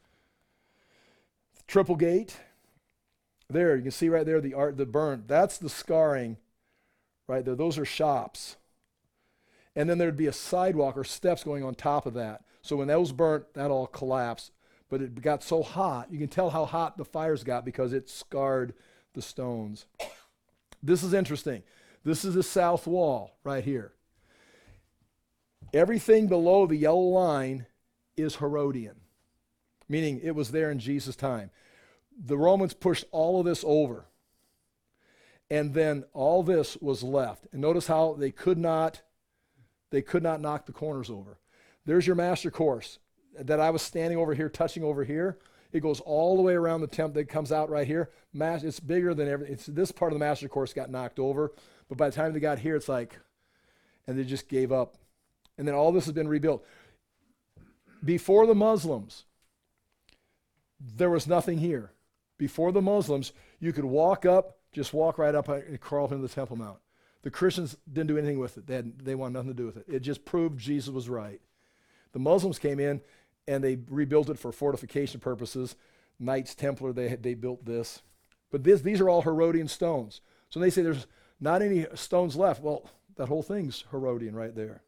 Triple gate. There, you can see right there the art, the burnt. That's the scarring right there. Those are shops. And then there'd be a sidewalk or steps going on top of that. So when those burnt, that all collapsed. But it got so hot, you can tell how hot the fires got because it scarred the stones. This is interesting. This is the south wall right here. Everything below the yellow line is Herodian, meaning it was there in Jesus' time. The Romans pushed all of this over, and then all this was left. And notice how they could not, they could not knock the corners over. There's your master course that I was standing over here, touching over here. It goes all the way around the temple. That comes out right here. Mas- it's bigger than everything. It's this part of the master course got knocked over, but by the time they got here, it's like, and they just gave up. And then all this has been rebuilt. Before the Muslims, there was nothing here. Before the Muslims, you could walk up, just walk right up and crawl up into the Temple Mount. The Christians didn't do anything with it. They, had, they wanted nothing to do with it. It just proved Jesus was right. The Muslims came in and they rebuilt it for fortification purposes. Knights Templar, they they built this. But this, these are all Herodian stones. So they say there's not any stones left. Well, that whole thing's Herodian right there.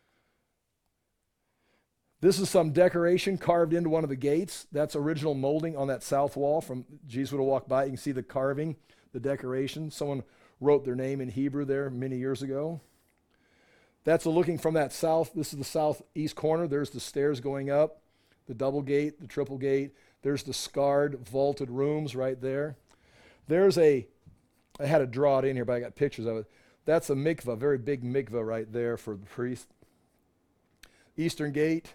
This is some decoration carved into one of the gates. That's original molding on that south wall from Jesus would have walked by. You can see the carving, the decoration. Someone wrote their name in Hebrew there many years ago. That's a looking from that south. This is the southeast corner. There's the stairs going up, the double gate, the triple gate. There's the scarred, vaulted rooms right there. There's a, I had to draw it in here, but I got pictures of it. That's a mikvah, very big mikvah right there for the priest. Eastern gate.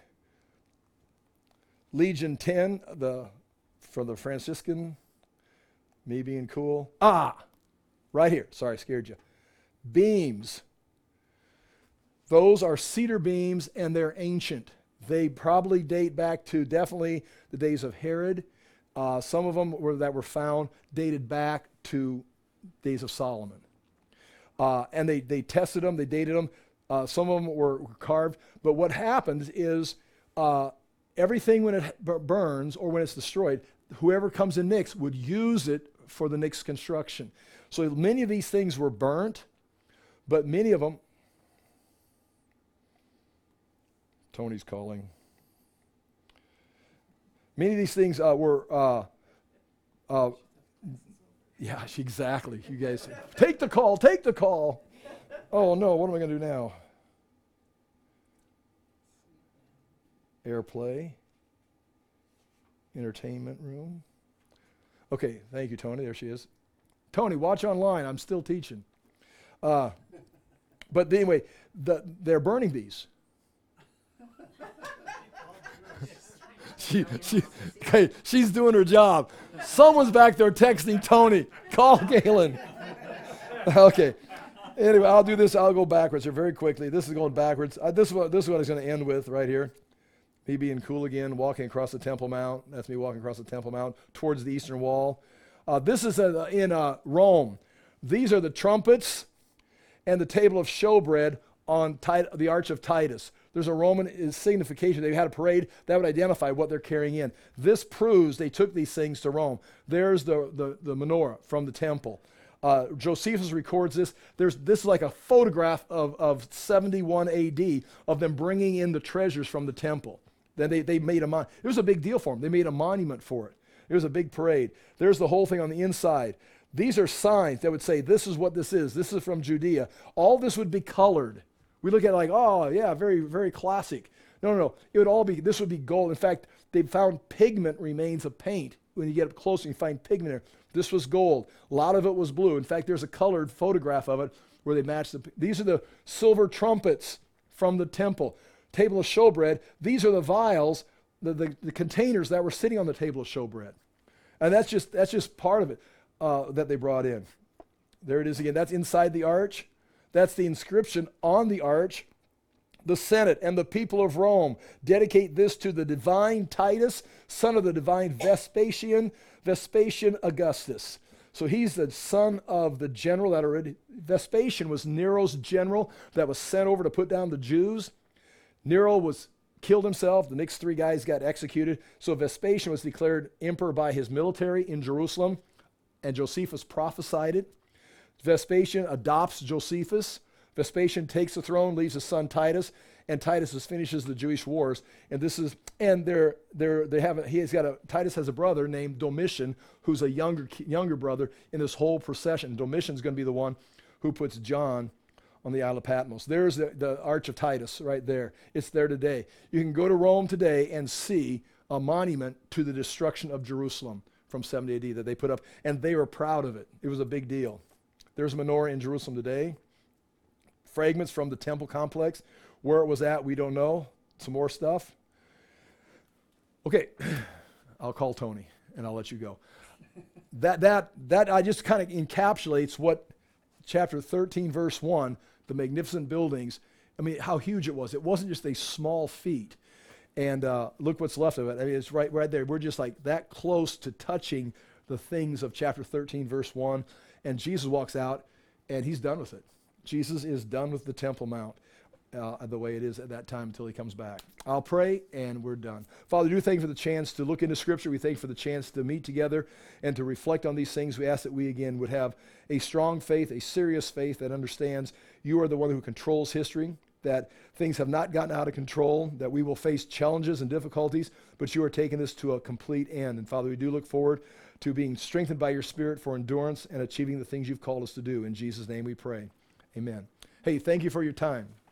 Legion ten, the for the Franciscan, me being cool. Ah, right here. Sorry, I scared you. Beams. Those are cedar beams, and they're ancient. They probably date back to definitely the days of Herod. Uh, some of them were, that were found dated back to days of Solomon. Uh, and they, they tested them, they dated them. Uh, some of them were carved. But what happens is uh, everything when it b- burns or when it's destroyed, whoever comes in next would use it for the next construction. So many of these things were burnt, but many of them, Tony's calling. Many of these things uh, were, uh, uh, yeah, exactly. You guys, take the call, take the call. Oh no, what am I going to do now? Airplay, entertainment room. Okay, thank you, Tony. There she is. Tony, watch online. I'm still teaching. Uh, but anyway, the, they're burning these. she, she, okay, she's doing her job. Someone's back there texting Tony. Call Galen. Okay. Anyway, I'll do this. I'll go backwards here very quickly. This is going backwards. Uh, this, is what, this is what I was going to end with right here. Me being cool again, walking across the Temple Mount. That's me walking across the Temple Mount towards the eastern wall. Uh, this is uh, in uh, Rome. These are the trumpets and the table of showbread on Tit- the Arch of Titus. There's a Roman signification. They had a parade that would identify what they're carrying in. This proves they took these things to Rome. There's the, the, the menorah from the temple. Uh, Josephus records this. There's, this is like a photograph of, of seventy-one A D of them bringing in the treasures from the temple. Then they, they made a mon- it was a big deal for them. They made a monument for it. It was a big parade. There's the whole thing on the inside. These are signs that would say this is what this is. This is from Judea. All this would be colored. We look at it like, oh yeah, very, very classic. No, no, no. It would all be, this would be gold. In fact, they found pigment remains of paint. When you get up close and you find pigment there. This was gold. A lot of it was blue. In fact, there's a colored photograph of it where they match the, these are the silver trumpets from the temple. Table of showbread, these are the vials, the, the, the containers that were sitting on the table of showbread. And that's just that's just part of it uh, that they brought in. There it is again. That's inside the arch. That's the inscription on the arch. The Senate and the people of Rome dedicate this to the divine Titus, son of the divine Vespasian, Vespasian Augustus. So he's the son of the general that already, Vespasian was Nero's general that was sent over to put down the Jews. Nero was killed himself. The next three guys got executed. So Vespasian was declared emperor by his military in Jerusalem, and Josephus prophesied it. Vespasian adopts Josephus. Vespasian takes the throne, leaves his son Titus, and Titus finishes the Jewish wars. And this is, and they're, they're, they have, a, he has got a, Titus has a brother named Domitian, who's a younger, younger brother in this whole procession. Domitian's going to be the one who puts John on the Isle of Patmos. There's the, the Arch of Titus right there. It's there today. You can go to Rome today and see a monument to the destruction of Jerusalem from seventy A D that they put up, and they were proud of it. It was a big deal. There's a menorah in Jerusalem today. Fragments from the temple complex. Where it was at, we don't know. Some more stuff. Okay, I'll call Tony, and I'll let you go. That, that, that I just kind of encapsulates what chapter thirteen, verse one, the magnificent buildings, I mean, how huge it was. It wasn't just a small feat. And uh, look what's left of it. I mean, it's right, right there. We're just like that close to touching the things of chapter thirteen, verse one. And Jesus walks out, and he's done with it. Jesus is done with the Temple Mount uh, the way it is at that time until he comes back. I'll pray, and we're done. Father, do thank you for the chance to look into Scripture. We thank you for the chance to meet together and to reflect on these things. We ask that we, again, would have a strong faith, a serious faith that understands you are the one who controls history, that things have not gotten out of control, that we will face challenges and difficulties, but you are taking this to a complete end. And Father, we do look forward to being strengthened by your Spirit for endurance and achieving the things you've called us to do. In Jesus' name we pray. Amen. Hey, thank you for your time.